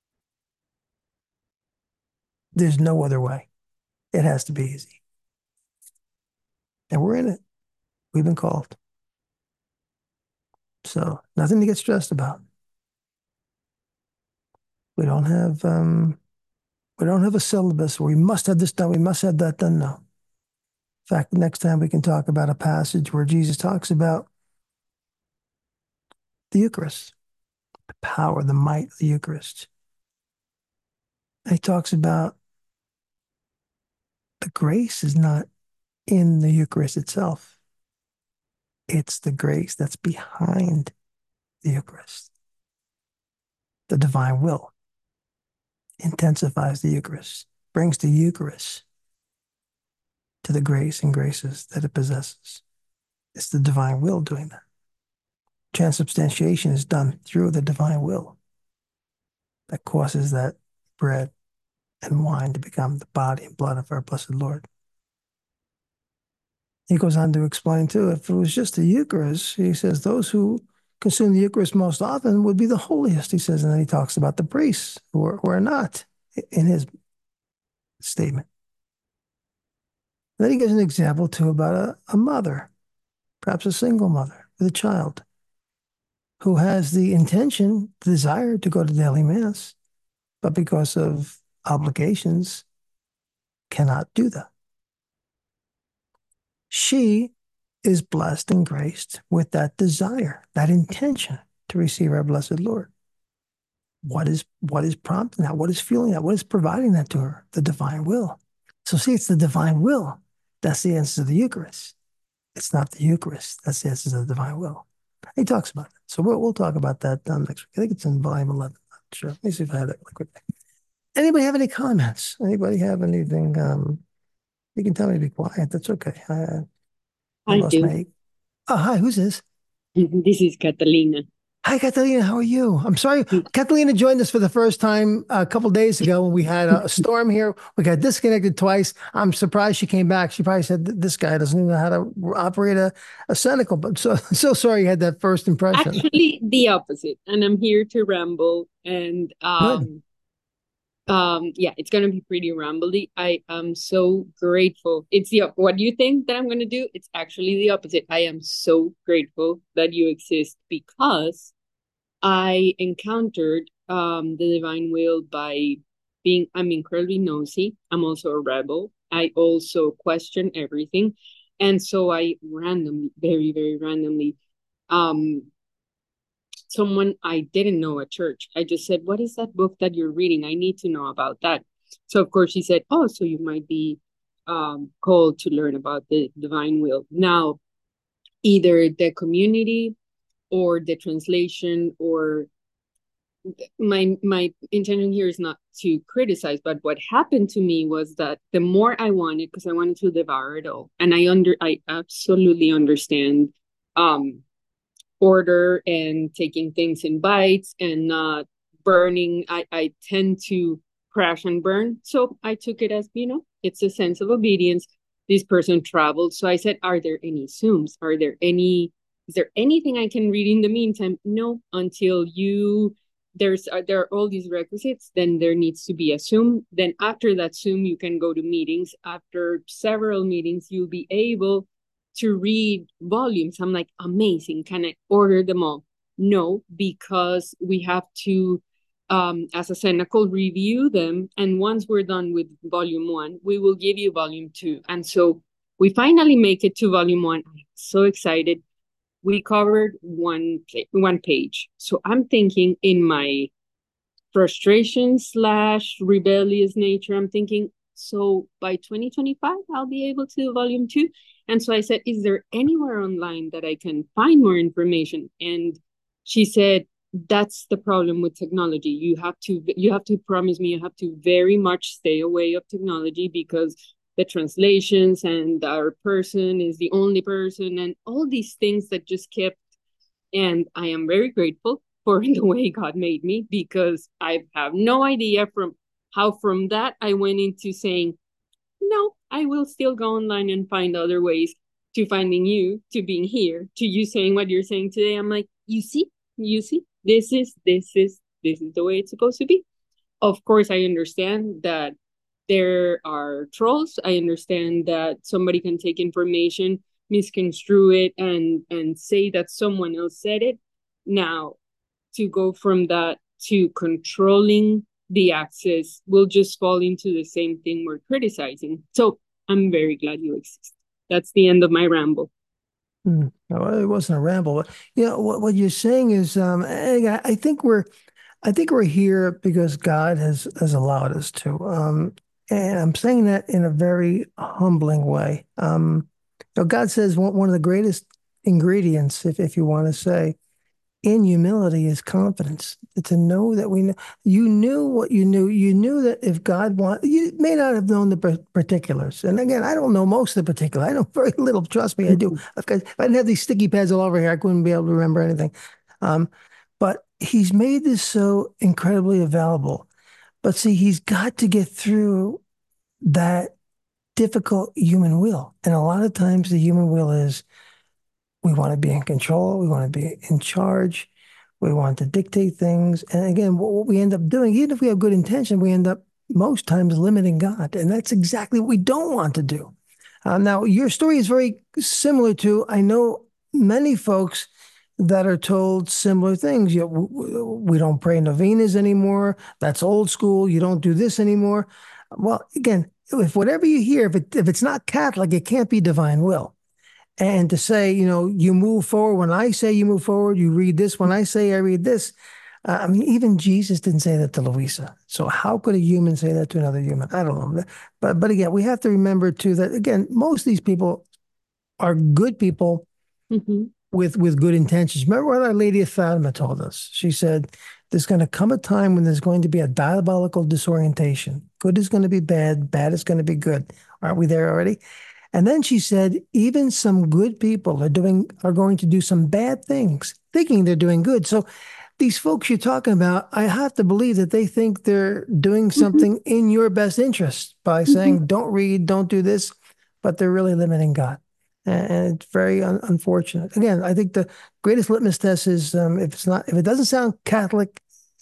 S1: There's no other way. It has to be easy. And we're in it. We've been called. So nothing to get stressed about. We don't have a syllabus where we must have this done, we must have that done. No. In fact, next time we can talk about a passage where Jesus talks about the Eucharist, the power, the might of the Eucharist. And he talks about the grace is not in the Eucharist itself. It's the grace that's behind the Eucharist. The divine will intensifies the Eucharist, brings the Eucharist to the grace and graces that it possesses. It's the divine will doing that. Transubstantiation is done through the divine will that causes that bread and wine to become the body and blood of our blessed Lord. He goes on to explain too, if it was just the Eucharist, he says, those who consume the Eucharist most often would be the holiest, he says, and then he talks about the priests who are not in his statement. Then he gives an example too about a mother, perhaps a single mother with a child, who has the intention, the desire to go to daily mass, but because of obligations, cannot do that. She is blessed and graced with that desire, that intention to receive our blessed Lord. What is prompting that? What is fueling that? What is providing that to her? The divine will. So see, it's the divine will. That's the answer to the Eucharist. It's not the Eucharist. That's the answer to the divine will. He talks about it. So we'll talk about that next week. I think it's in volume 11. Not sure. Let me see if I have that quick. Anybody have any comments? Anybody have anything? You can tell me to be quiet. That's okay. I
S2: I
S1: lost
S2: do.
S1: my. Oh, hi. Who's this?
S2: This is Catalina.
S1: Hi, Catalina. How are you? I'm sorry. Catalina joined us for the first time a couple days ago when we had a storm here. We got disconnected twice. I'm surprised she came back. She probably said, this guy doesn't know how to operate a Cenacle. But so sorry you had that first impression.
S2: Actually, the opposite. And I'm here to ramble. And
S1: Good.
S2: yeah, it's gonna be pretty rambly. I am so grateful. It's the what do you think that I'm gonna do? It's actually the opposite. I am so grateful that you exist because I encountered the divine will by being I'm incredibly nosy. I'm also a rebel. I also question everything. And so I randomly, very, very randomly, um someone I didn't know at church. I just said, "What is that book that you're reading? I need to know about that." So of course she said, "Oh, so you might be called to learn about the divine will." Now, either the community or the translation or my intention here is not to criticize, but what happened to me was that the more I wanted, because I wanted to devour it all, and I absolutely understand um order and taking things in bites and not burning. I tend to crash and burn. So I took it as, it's a sense of obedience. This person traveled. So I said, are there any Zooms? Is there anything I can read in the meantime? No, until there are all these requisites, then there needs to be a Zoom. Then after that Zoom, you can go to meetings. After several meetings, you'll be able to read volumes. I'm like, amazing. Can I order them all? No, because we have to, as a Cenacle, review them. And once we're done with volume one, we will give you volume two. And so we finally make it to volume one. I'm so excited. We covered one page. So I'm thinking in my frustration slash rebellious nature, I'm thinking, so by 2025, I'll be able to do volume two. And so I said, is there anywhere online that I can find more information? And she said, that's the problem with technology. You have to promise me, you have to very much stay away of technology because the translations and our person is the only person and all these things that just kept. And I am very grateful for the way God made me because I have no idea from how from that I went into saying, no, I will still go online and find other ways to finding you, to being here, to you saying what you're saying today. I'm like, you see, this is the way it's supposed to be. Of course, I understand that there are trolls. I understand that somebody can take information, misconstrue it, and say that someone else said it. Now, to go from that to controlling the access will just fall into the same thing we're criticizing. So I'm very glad you exist. That's the end of my ramble.
S1: No, it wasn't a ramble. But, what you're saying is, I think we're here because God has allowed us to. And I'm saying that in a very humbling way. God says one of the greatest ingredients, if you want to say, in humility is confidence. To know that we know you knew what you knew. You knew that if God wanted, you may not have known the particulars. And again, I don't know most of the particulars. I know very little. Trust me, I do. If I didn't have these sticky pads all over here, I wouldn't be able to remember anything. Um, but He's made this so incredibly available. But see, He's got to get through that difficult human will. And a lot of times the human will is we want to be in control. We want to be in charge. We want to dictate things. And again, what we end up doing, even if we have good intention, we end up most times limiting God. And that's exactly what we don't want to do. Now, your story is very similar to, I know many folks that are told similar things. We don't pray novenas anymore. That's old school. You don't do this anymore. Well, again, if whatever you hear, if it's not Catholic, it can't be divine will. And to say, you move forward when I say you move forward, you read this when I say I read this. I mean, even Jesus didn't say that to Louisa. So how could a human say that to another human? I don't know. But again, we have to remember too that again, most of these people are good people with good intentions. Remember what Our Lady of Fatima told us? She said, "There's going to come a time when there's going to be a diabolical disorientation. Good is going to be bad. Bad is going to be good." Aren't we there already? And then she said, even some good people are going to do some bad things, thinking they're doing good. So these folks you're talking about, I have to believe that they think they're doing something in your best interest by saying, don't read, don't do this, but they're really limiting God. And it's very unfortunate. Again, I think the greatest litmus test is if it doesn't sound Catholic,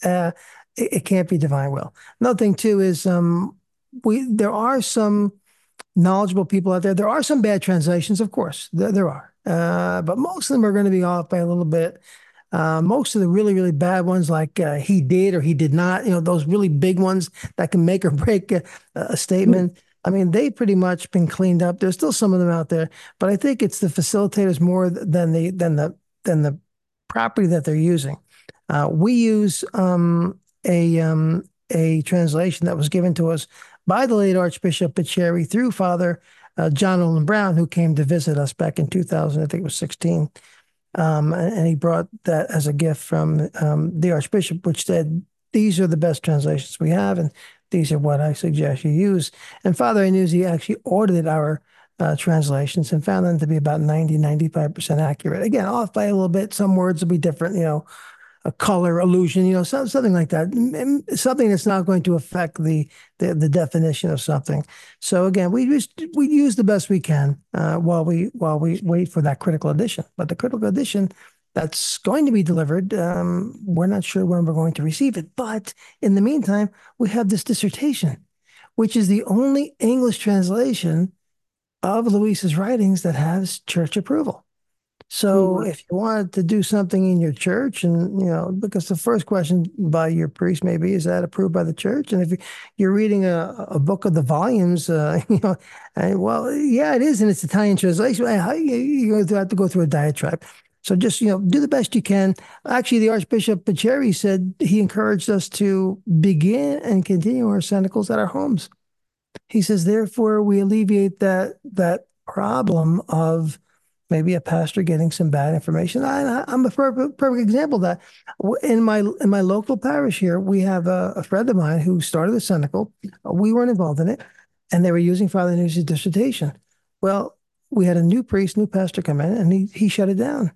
S1: it can't be divine will. Another thing too is there are some knowledgeable people out there. There are some bad translations, of course. There are. But most of them are going to be off by a little bit. Most of the really, really bad ones, like he did or he did not, those really big ones that can make or break a statement. I mean, they've pretty much been cleaned up. There's still some of them out there, but I think it's the facilitators more than the property that they're using. We use a translation that was given to us by the late Archbishop Picheri through Father John Olin Brown, who came to visit us back in 2000, I think it was 16. And he brought that as a gift from the Archbishop, which said, these are the best translations we have, and these are what I suggest you use. And Father Iannuzzi actually audited our translations and found them to be about 95% accurate. Again, off by a little bit. Some words will be different, a color illusion, something like that, something that's not going to affect the definition of something. So again, we use the best we can while we wait for that critical edition. But the critical edition that's going to be delivered, we're not sure when we're going to receive it. But in the meantime, we have this dissertation, which is the only English translation of Louisa's writings that has church approval. So if you wanted to do something in your church and, because the first question by your priest maybe, is that approved by the church? And if you're reading a book of the volumes, well, yeah, it is. And it's Italian translation. You have to go through a diatribe. So just, do the best you can. Actually, the Archbishop Picheri said he encouraged us to begin and continue our cenicals at our homes. He says, therefore, we alleviate that problem of maybe a pastor getting some bad information. I'm a perfect example of that. In my local parish here, we have a friend of mine who started a cenacle. We weren't involved in it, and they were using Father Iannuzzi's dissertation. Well, we had a new pastor come in, and he shut it down.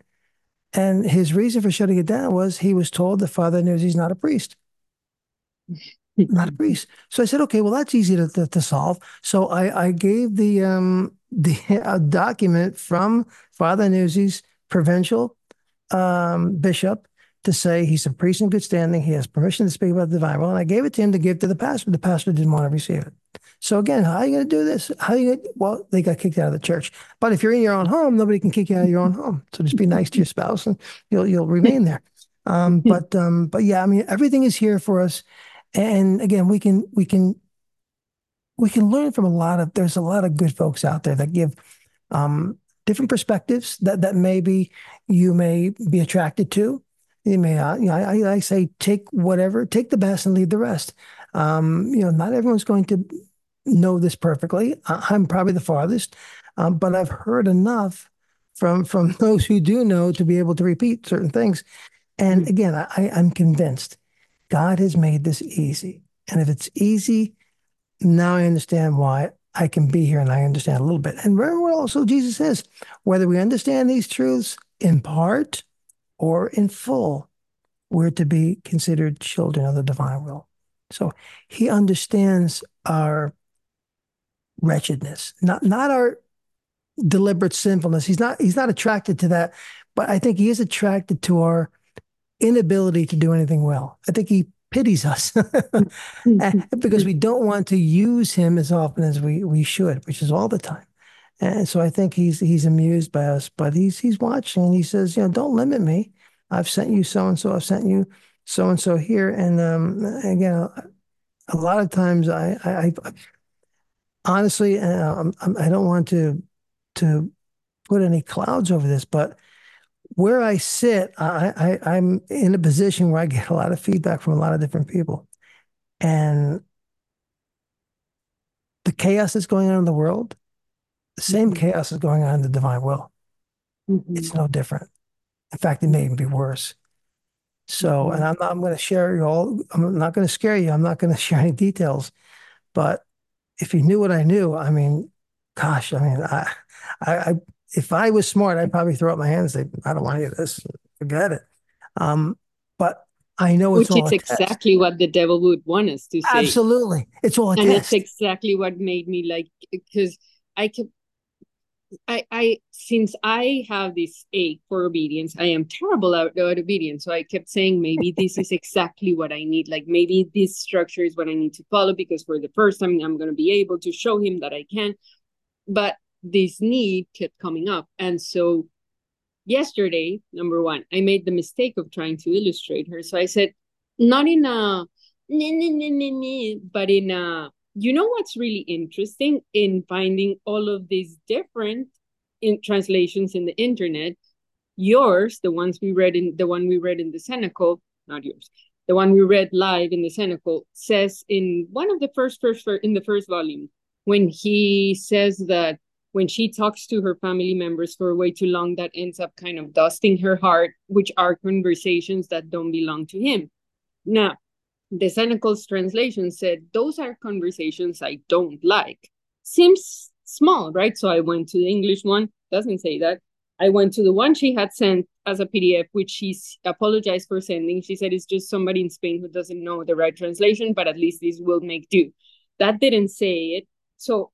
S1: And his reason for shutting it down was he was told that Father Iannuzzi's not a priest. not a priest. So I said, okay, well, that's easy to solve. So I gave the document from Father Newsy's provincial bishop to say he's a priest in good standing. He has permission to speak about the divine will. And I gave it to him to give to the pastor. The pastor didn't want to receive it. So again, how are you going to do this? How are you going to, well, they got kicked out of the church. But if you're in your own home, nobody can kick you out of your own home. So just be nice to your spouse and you'll remain there. But yeah, I mean, everything is here for us. And again, we can learn from there's a lot of good folks out there that give different perspectives that maybe you may be attracted to. You may, I say take whatever, take the best and leave the rest. Not everyone's going to know this perfectly. I'm probably the farthest, but I've heard enough from those who do know to be able to repeat certain things. And again, I'm convinced God has made this easy. And if it's easy, now I understand why I can be here and I understand a little bit. And very well, also Jesus says, whether we understand these truths in part or in full, we're to be considered children of the divine will. So he understands our wretchedness, not our deliberate sinfulness. He's not attracted to that, but I think he is attracted to our inability to do anything well. I think he pities us because we don't want to use him as often as we should, which is all the time. And so I think he's amused by us, but he's watching and he says, don't limit me. I've sent you so and so. I've sent you so and so here. And again, a lot of times I honestly, I don't want to put any clouds over this, but where I sit, I'm in a position where I get a lot of feedback from a lot of different people. And the chaos that's going on in the world, the same chaos is going on in the divine will. It's no different. In fact, it may even be worse. So, and I'm going to share you all, I'm not going to scare you. I'm not going to share any details. But if you knew what I knew, I mean, gosh, I mean, I if I was smart, I'd probably throw up my hands and say, I don't want any of this. Forget it. But I know it's
S2: Which
S1: all
S2: is
S1: a test.
S2: exactly what the devil would want us to say.
S1: Absolutely. It's all a
S2: And it's
S1: test.
S2: exactly what made me like, because I kept since I have this ache for obedience, I am terrible at obedience. So I kept saying, maybe this is exactly what I need. Like maybe this structure is what I need to follow because for the first time I'm going to be able to show him that I can. But this need kept coming up. And so yesterday, number one, I made the mistake of trying to illustrate her. So I said, not in a but in a, what's really interesting in finding all of these different translations in the internet, yours, the one we read in the Cenacle, not yours, the one we read live in the Cenacle, says in one of the in the first volume, when he says that when she talks to her family members for way too long, that ends up kind of dusting her heart, which are conversations that don't belong to him. Now, the Senecal's translation said, those are conversations I don't like. Seems small, right? So I went to the English one, doesn't say that. I went to the one she had sent as a PDF, which she apologized for sending. She said it's just somebody in Spain who doesn't know the right translation, but at least this will make do. That didn't say it. So,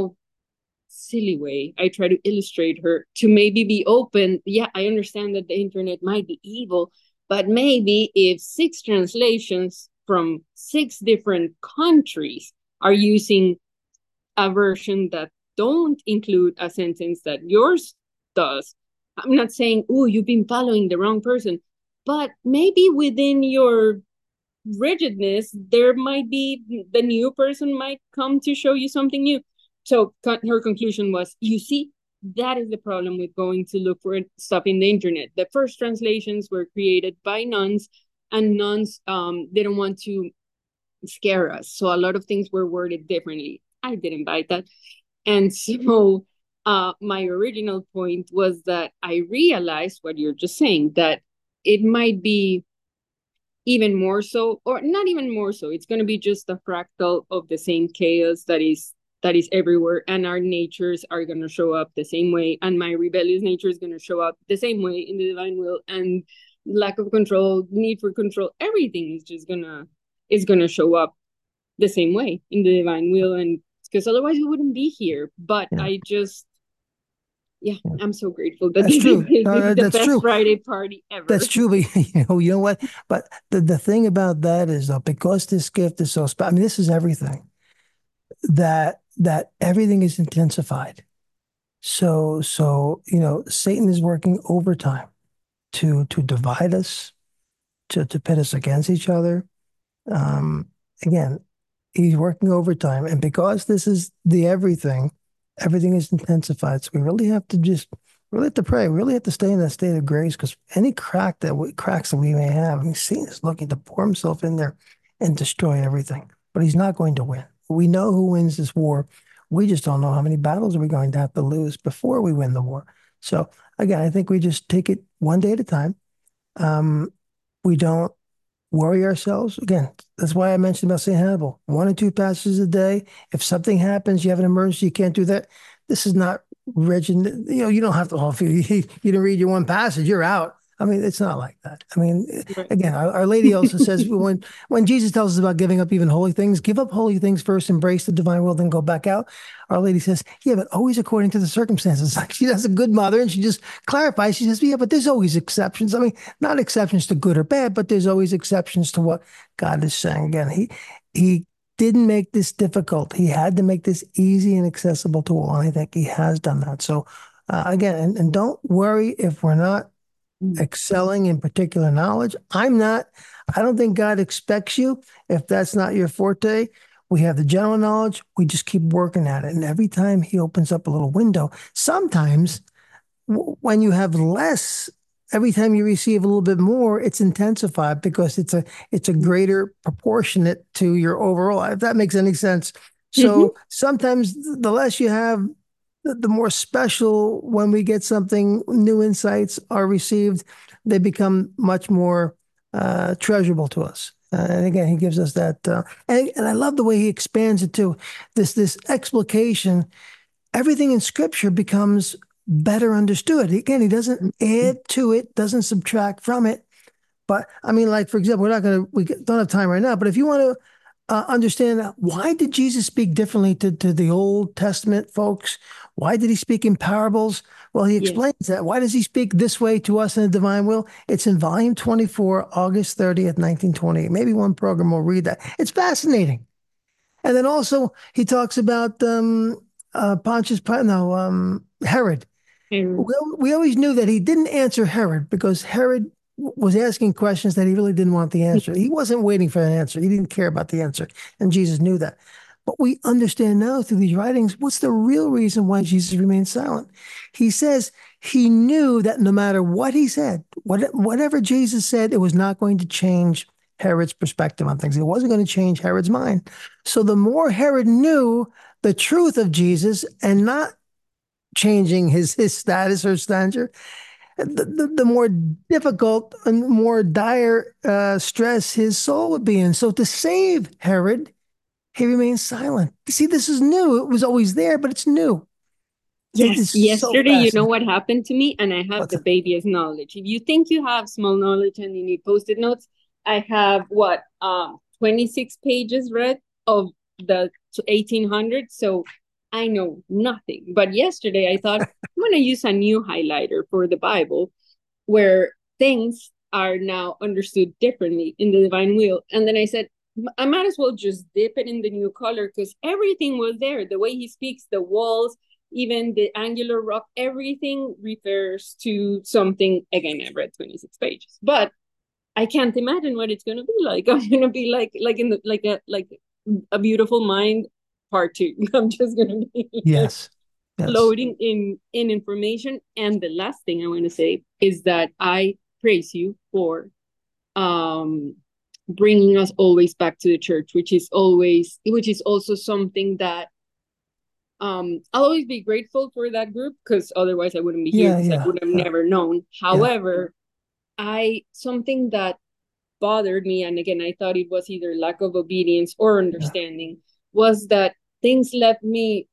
S2: silly way, I try to illustrate her to maybe be open. Yeah, I understand that the internet might be evil, but maybe if 6 translations from 6 different countries are using a version that don't include a sentence that yours does, I'm not saying, oh, you've been following the wrong person, but maybe within your rigidness, there might be, the new person might come to show you something new. So her conclusion was, you see, that is the problem with going to look for stuff in the internet. The first translations were created by nuns, and nuns didn't want to scare us. So a lot of things were worded differently. I didn't buy that. And so my original point was that I realized what you're just saying, that it might be even more so, or not even more so, it's going to be just a fractal of the same chaos that is everywhere, and our natures are going to show up the same way, and my rebellious nature is going to show up the same way in the divine will, and lack of control, need for control, everything is just gonna show up. the same way in the divine will, and because otherwise we wouldn't be here. But
S1: Yeah,
S2: I just, yeah,
S1: yeah.
S2: I'm so grateful that
S1: That's
S2: this
S1: true.
S2: is the
S1: That's
S2: best
S1: true.
S2: Friday party
S1: That's
S2: ever.
S1: true. But you know what? But the thing about that is though, because this gift is so special, I mean, this is everything that everything is intensified. So, Satan is working overtime to divide us, to pit us against each other. Um, Again, he's working overtime, and because this is the everything is intensified. So we really have to just really have to pray. We really have to stay in that state of grace because any cracks that we may have, I mean, Satan is looking to pour himself in there and destroy everything. But he's not going to win. We know who wins this war. We just don't know how many battles are we going to have to lose before we win the war. So again, I think we just take it one day at a time. Um, we don't worry ourselves. Again, that's why I mentioned about St. Hannibal. 1 or 2 passages a day. If something happens, you have an emergency, you can't do that. This is not rigid. You don't have to, if you didn't read your one passage, you're out. I mean, it's not like that. I mean,
S2: Right.
S1: again, Our Lady also says when Jesus tells us about giving up even holy things, give up holy things first, embrace the divine will, then go back out. Our Lady says, yeah, but always according to the circumstances. Like she does a good mother and she just clarifies. She says, yeah, but there's always exceptions. I mean, not exceptions to good or bad, but there's always exceptions to what God is saying. Again, he didn't make this difficult. He had to make this easy and accessible to all. And I think he has done that. So again, and don't worry if we're not
S2: Mm.
S1: excelling in particular knowledge. I'm not. I don't think God expects you if that's not your forte. We have the general knowledge. We just keep working at it. And every time he opens up a little window, sometimes when you have less, every time you receive a little bit more, it's intensified because it's a greater proportionate to your overall. If that makes any sense.
S2: Mhm.
S1: So sometimes the less you have, the more special when we get something, new insights are received, they become much more treasurable to us. And again, he gives us that, and I love the way he expands it too. This explication, everything in Scripture becomes better understood. Again, he doesn't add to it, doesn't subtract from it. But I mean, like for example, we don't have time right now. But if you want to understand why did Jesus speak differently to the Old Testament folks? Why did he speak in parables? Well, he
S2: Yes.
S1: explains that. Why does he speak this way to us in the divine will? It's in volume 24, August 30th, 1928. Maybe one program will read that. It's fascinating. And then also he talks about Pontius, no, Herod.
S2: And
S1: We always knew that he didn't answer Herod because Herod was asking questions that he really didn't want the answer. He wasn't waiting for an answer. He didn't care about the answer. And Jesus knew that. But we understand now through these writings what's the real reason why Jesus remained silent. He says he knew that no matter what he said, whatever Jesus said, it was not going to change Herod's perspective on things. It wasn't going to change Herod's mind. So the more Herod knew the truth of Jesus and not changing his status or stature, the more difficult and more dire stress his soul would be in. So to save Herod, he remains silent. See, this is new. It was always there, but it's new. It
S2: yes,
S1: is so
S2: yesterday, you know
S1: fascinating.
S2: what happened to me? And I have
S1: What's
S2: the
S1: it?
S2: baby's knowledge. If you think you have small knowledge and you need post-it notes, I have what, 26 pages read of the 1800s. So I know nothing. But yesterday I thought I'm going to use a new highlighter for the Bible where things are now understood differently in the divine will. And then I said, I might as well just dip it in the new color because everything was there. The way he speaks, the walls, even the angular rock, everything refers to something. Again, I read 26 pages, but I can't imagine what it's gonna be like. I'm gonna be like in the like a beautiful mind part two. I'm just gonna be like
S1: Yes. Yes.
S2: floating in information. And the last thing I want to say is that I praise you for um bringing us always back to the church, which is also something that I'll always be grateful for that group because otherwise I wouldn't be here
S1: Yeah.
S2: because I
S1: Yeah.
S2: would have
S1: Yeah.
S2: never known.
S1: Yeah.
S2: However, I something that bothered me, and again I thought it was either lack of obedience or
S1: Yeah.
S2: understanding, was that things left me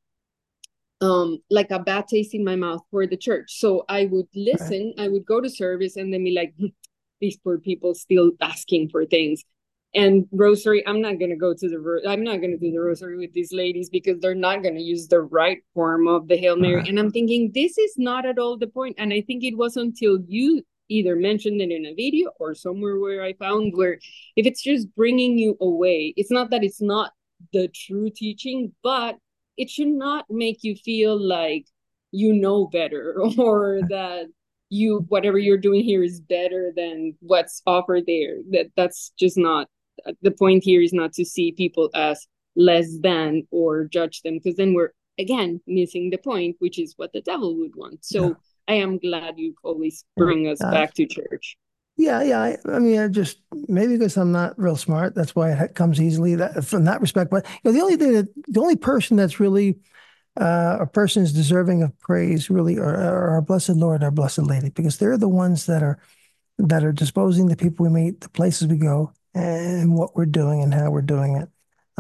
S2: like a bad taste in my mouth for the church. So I would
S1: Right.
S2: listen, I would go to service and then be like, these poor people still asking for things. And rosary, I'm not gonna go to I'm not gonna do the rosary with these ladies because they're not gonna use the right form of the Hail Mary. And I'm thinking this is not at all the point. And I think it was until you either mentioned it in a video or somewhere where I found where if it's just bringing you away, it's not that it's not the true teaching, but it should not make you feel like you know better or that you whatever you're doing here is better than what's offered there. That's just not the point. Here is not to see people as less than or judge them, because then we're again missing the point, which is what the devil would want. So I am glad you always bring us back to church.
S1: Yeah. I mean, I just maybe because I'm not real smart, that's why it comes easily from that respect. But the only person that's really a person is deserving of praise, really, are our blessed Lord, our blessed Lady, because they're the ones that are disposing the people we meet, the places we go, and what we're doing and how we're doing it.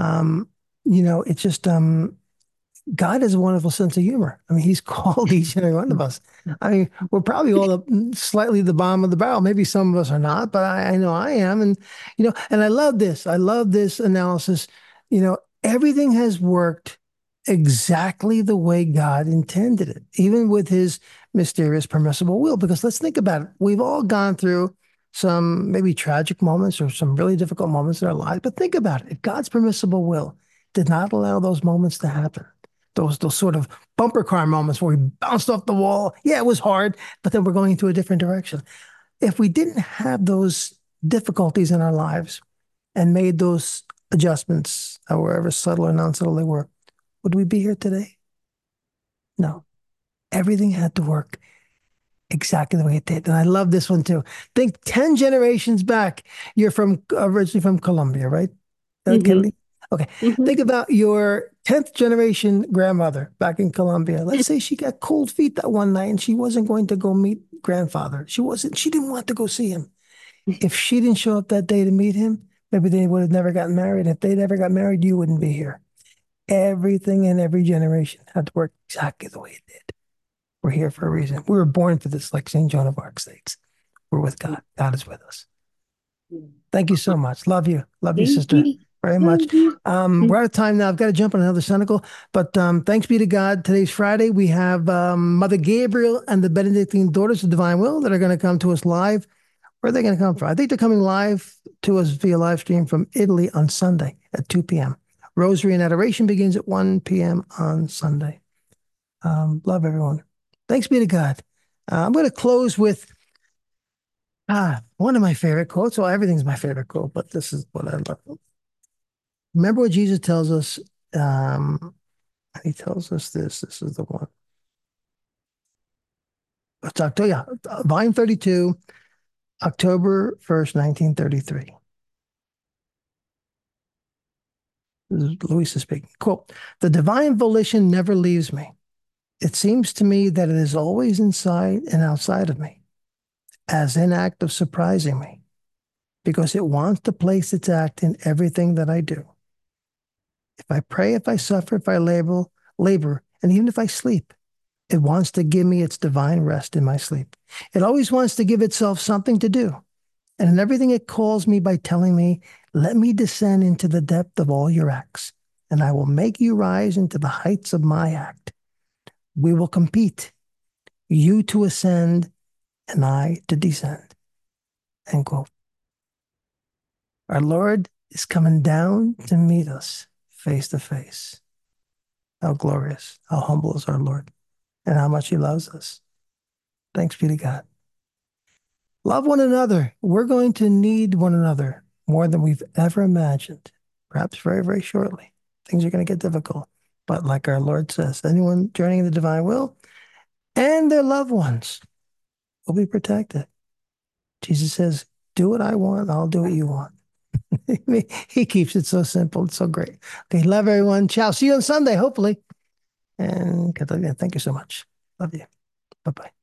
S1: It's just God has a wonderful sense of humor. I mean, He's called each and every one of us. I mean, we're probably all slightly the bottom of the barrel. Maybe some of us are not, but I know I am. And I love this. I love this analysis. Everything has worked exactly the way God intended it, even with His mysterious permissible will. Because let's think about it. We've all gone through some maybe tragic moments or some really difficult moments in our lives, but think about it. If God's permissible will did not allow those moments to happen, those sort of bumper car moments where we bounced off the wall. Yeah, it was hard, but then we're going into a different direction. If we didn't have those difficulties in our lives and made those adjustments, however subtle or non-subtle they were, would we be here today? No. Everything had to work exactly the way it did. And I love this one too. Think 10 generations back. You're originally from Colombia, right? Kennedy? Okay. Think about your 10th generation grandmother back in Colombia. Let's say she got cold feet that one night and she wasn't going to go meet grandfather. She didn't want to go see him. If she didn't show up that day to meet him, maybe they would have never gotten married. If they'd ever got married, you wouldn't be here. Everything in every generation had to work exactly the way it did. We're here for a reason. We were born for this, like St. Joan of Arc states. We're with God. God is with us. Thank you so much. Love you. Love you, sister, very much. We're out of time now. I've got to jump on another Cenacle. But thanks be to God. Today's Friday. We have Mother Gabriel and the Benedictine Daughters of Divine Will that are going to come to us live. Where are they going to come from? I think they're coming live to us via live stream from Italy on Sunday at 2 p.m. Rosary and Adoration begins at 1 p.m. on Sunday. Love everyone. Thanks be to God. I'm going to close with one of my favorite quotes. Well, everything's my favorite quote, but this is what I love. Remember what Jesus tells us. He tells us this. This is the one. It's October, yeah, volume 32, October 1st, 1933. Louisa speaking. Quote, "The divine volition never leaves me. It seems to me that it is always inside and outside of me, as in act of surprising me, because it wants to place its act in everything that I do. If I pray, if I suffer, if I labor, and even if I sleep, it wants to give me its divine rest in my sleep. It always wants to give itself something to do. And in everything it calls me by telling me, let me descend into the depth of all your acts, and I will make you rise into the heights of my act. We will compete, you to ascend and I to descend." End quote. Our Lord is coming down to meet us face to face. How glorious, how humble is our Lord, and how much He loves us. Thanks be to God. Love one another. We're going to need one another more than we've ever imagined, perhaps very, very shortly. Things are going to get difficult. But like our Lord says, anyone journeying in the divine will and their loved ones will be protected. Jesus says, do what I want, I'll do what you want. He keeps it so simple. It's so great. Okay, love everyone. Ciao. See you on Sunday, hopefully. And thank you so much. Love you. Bye-bye.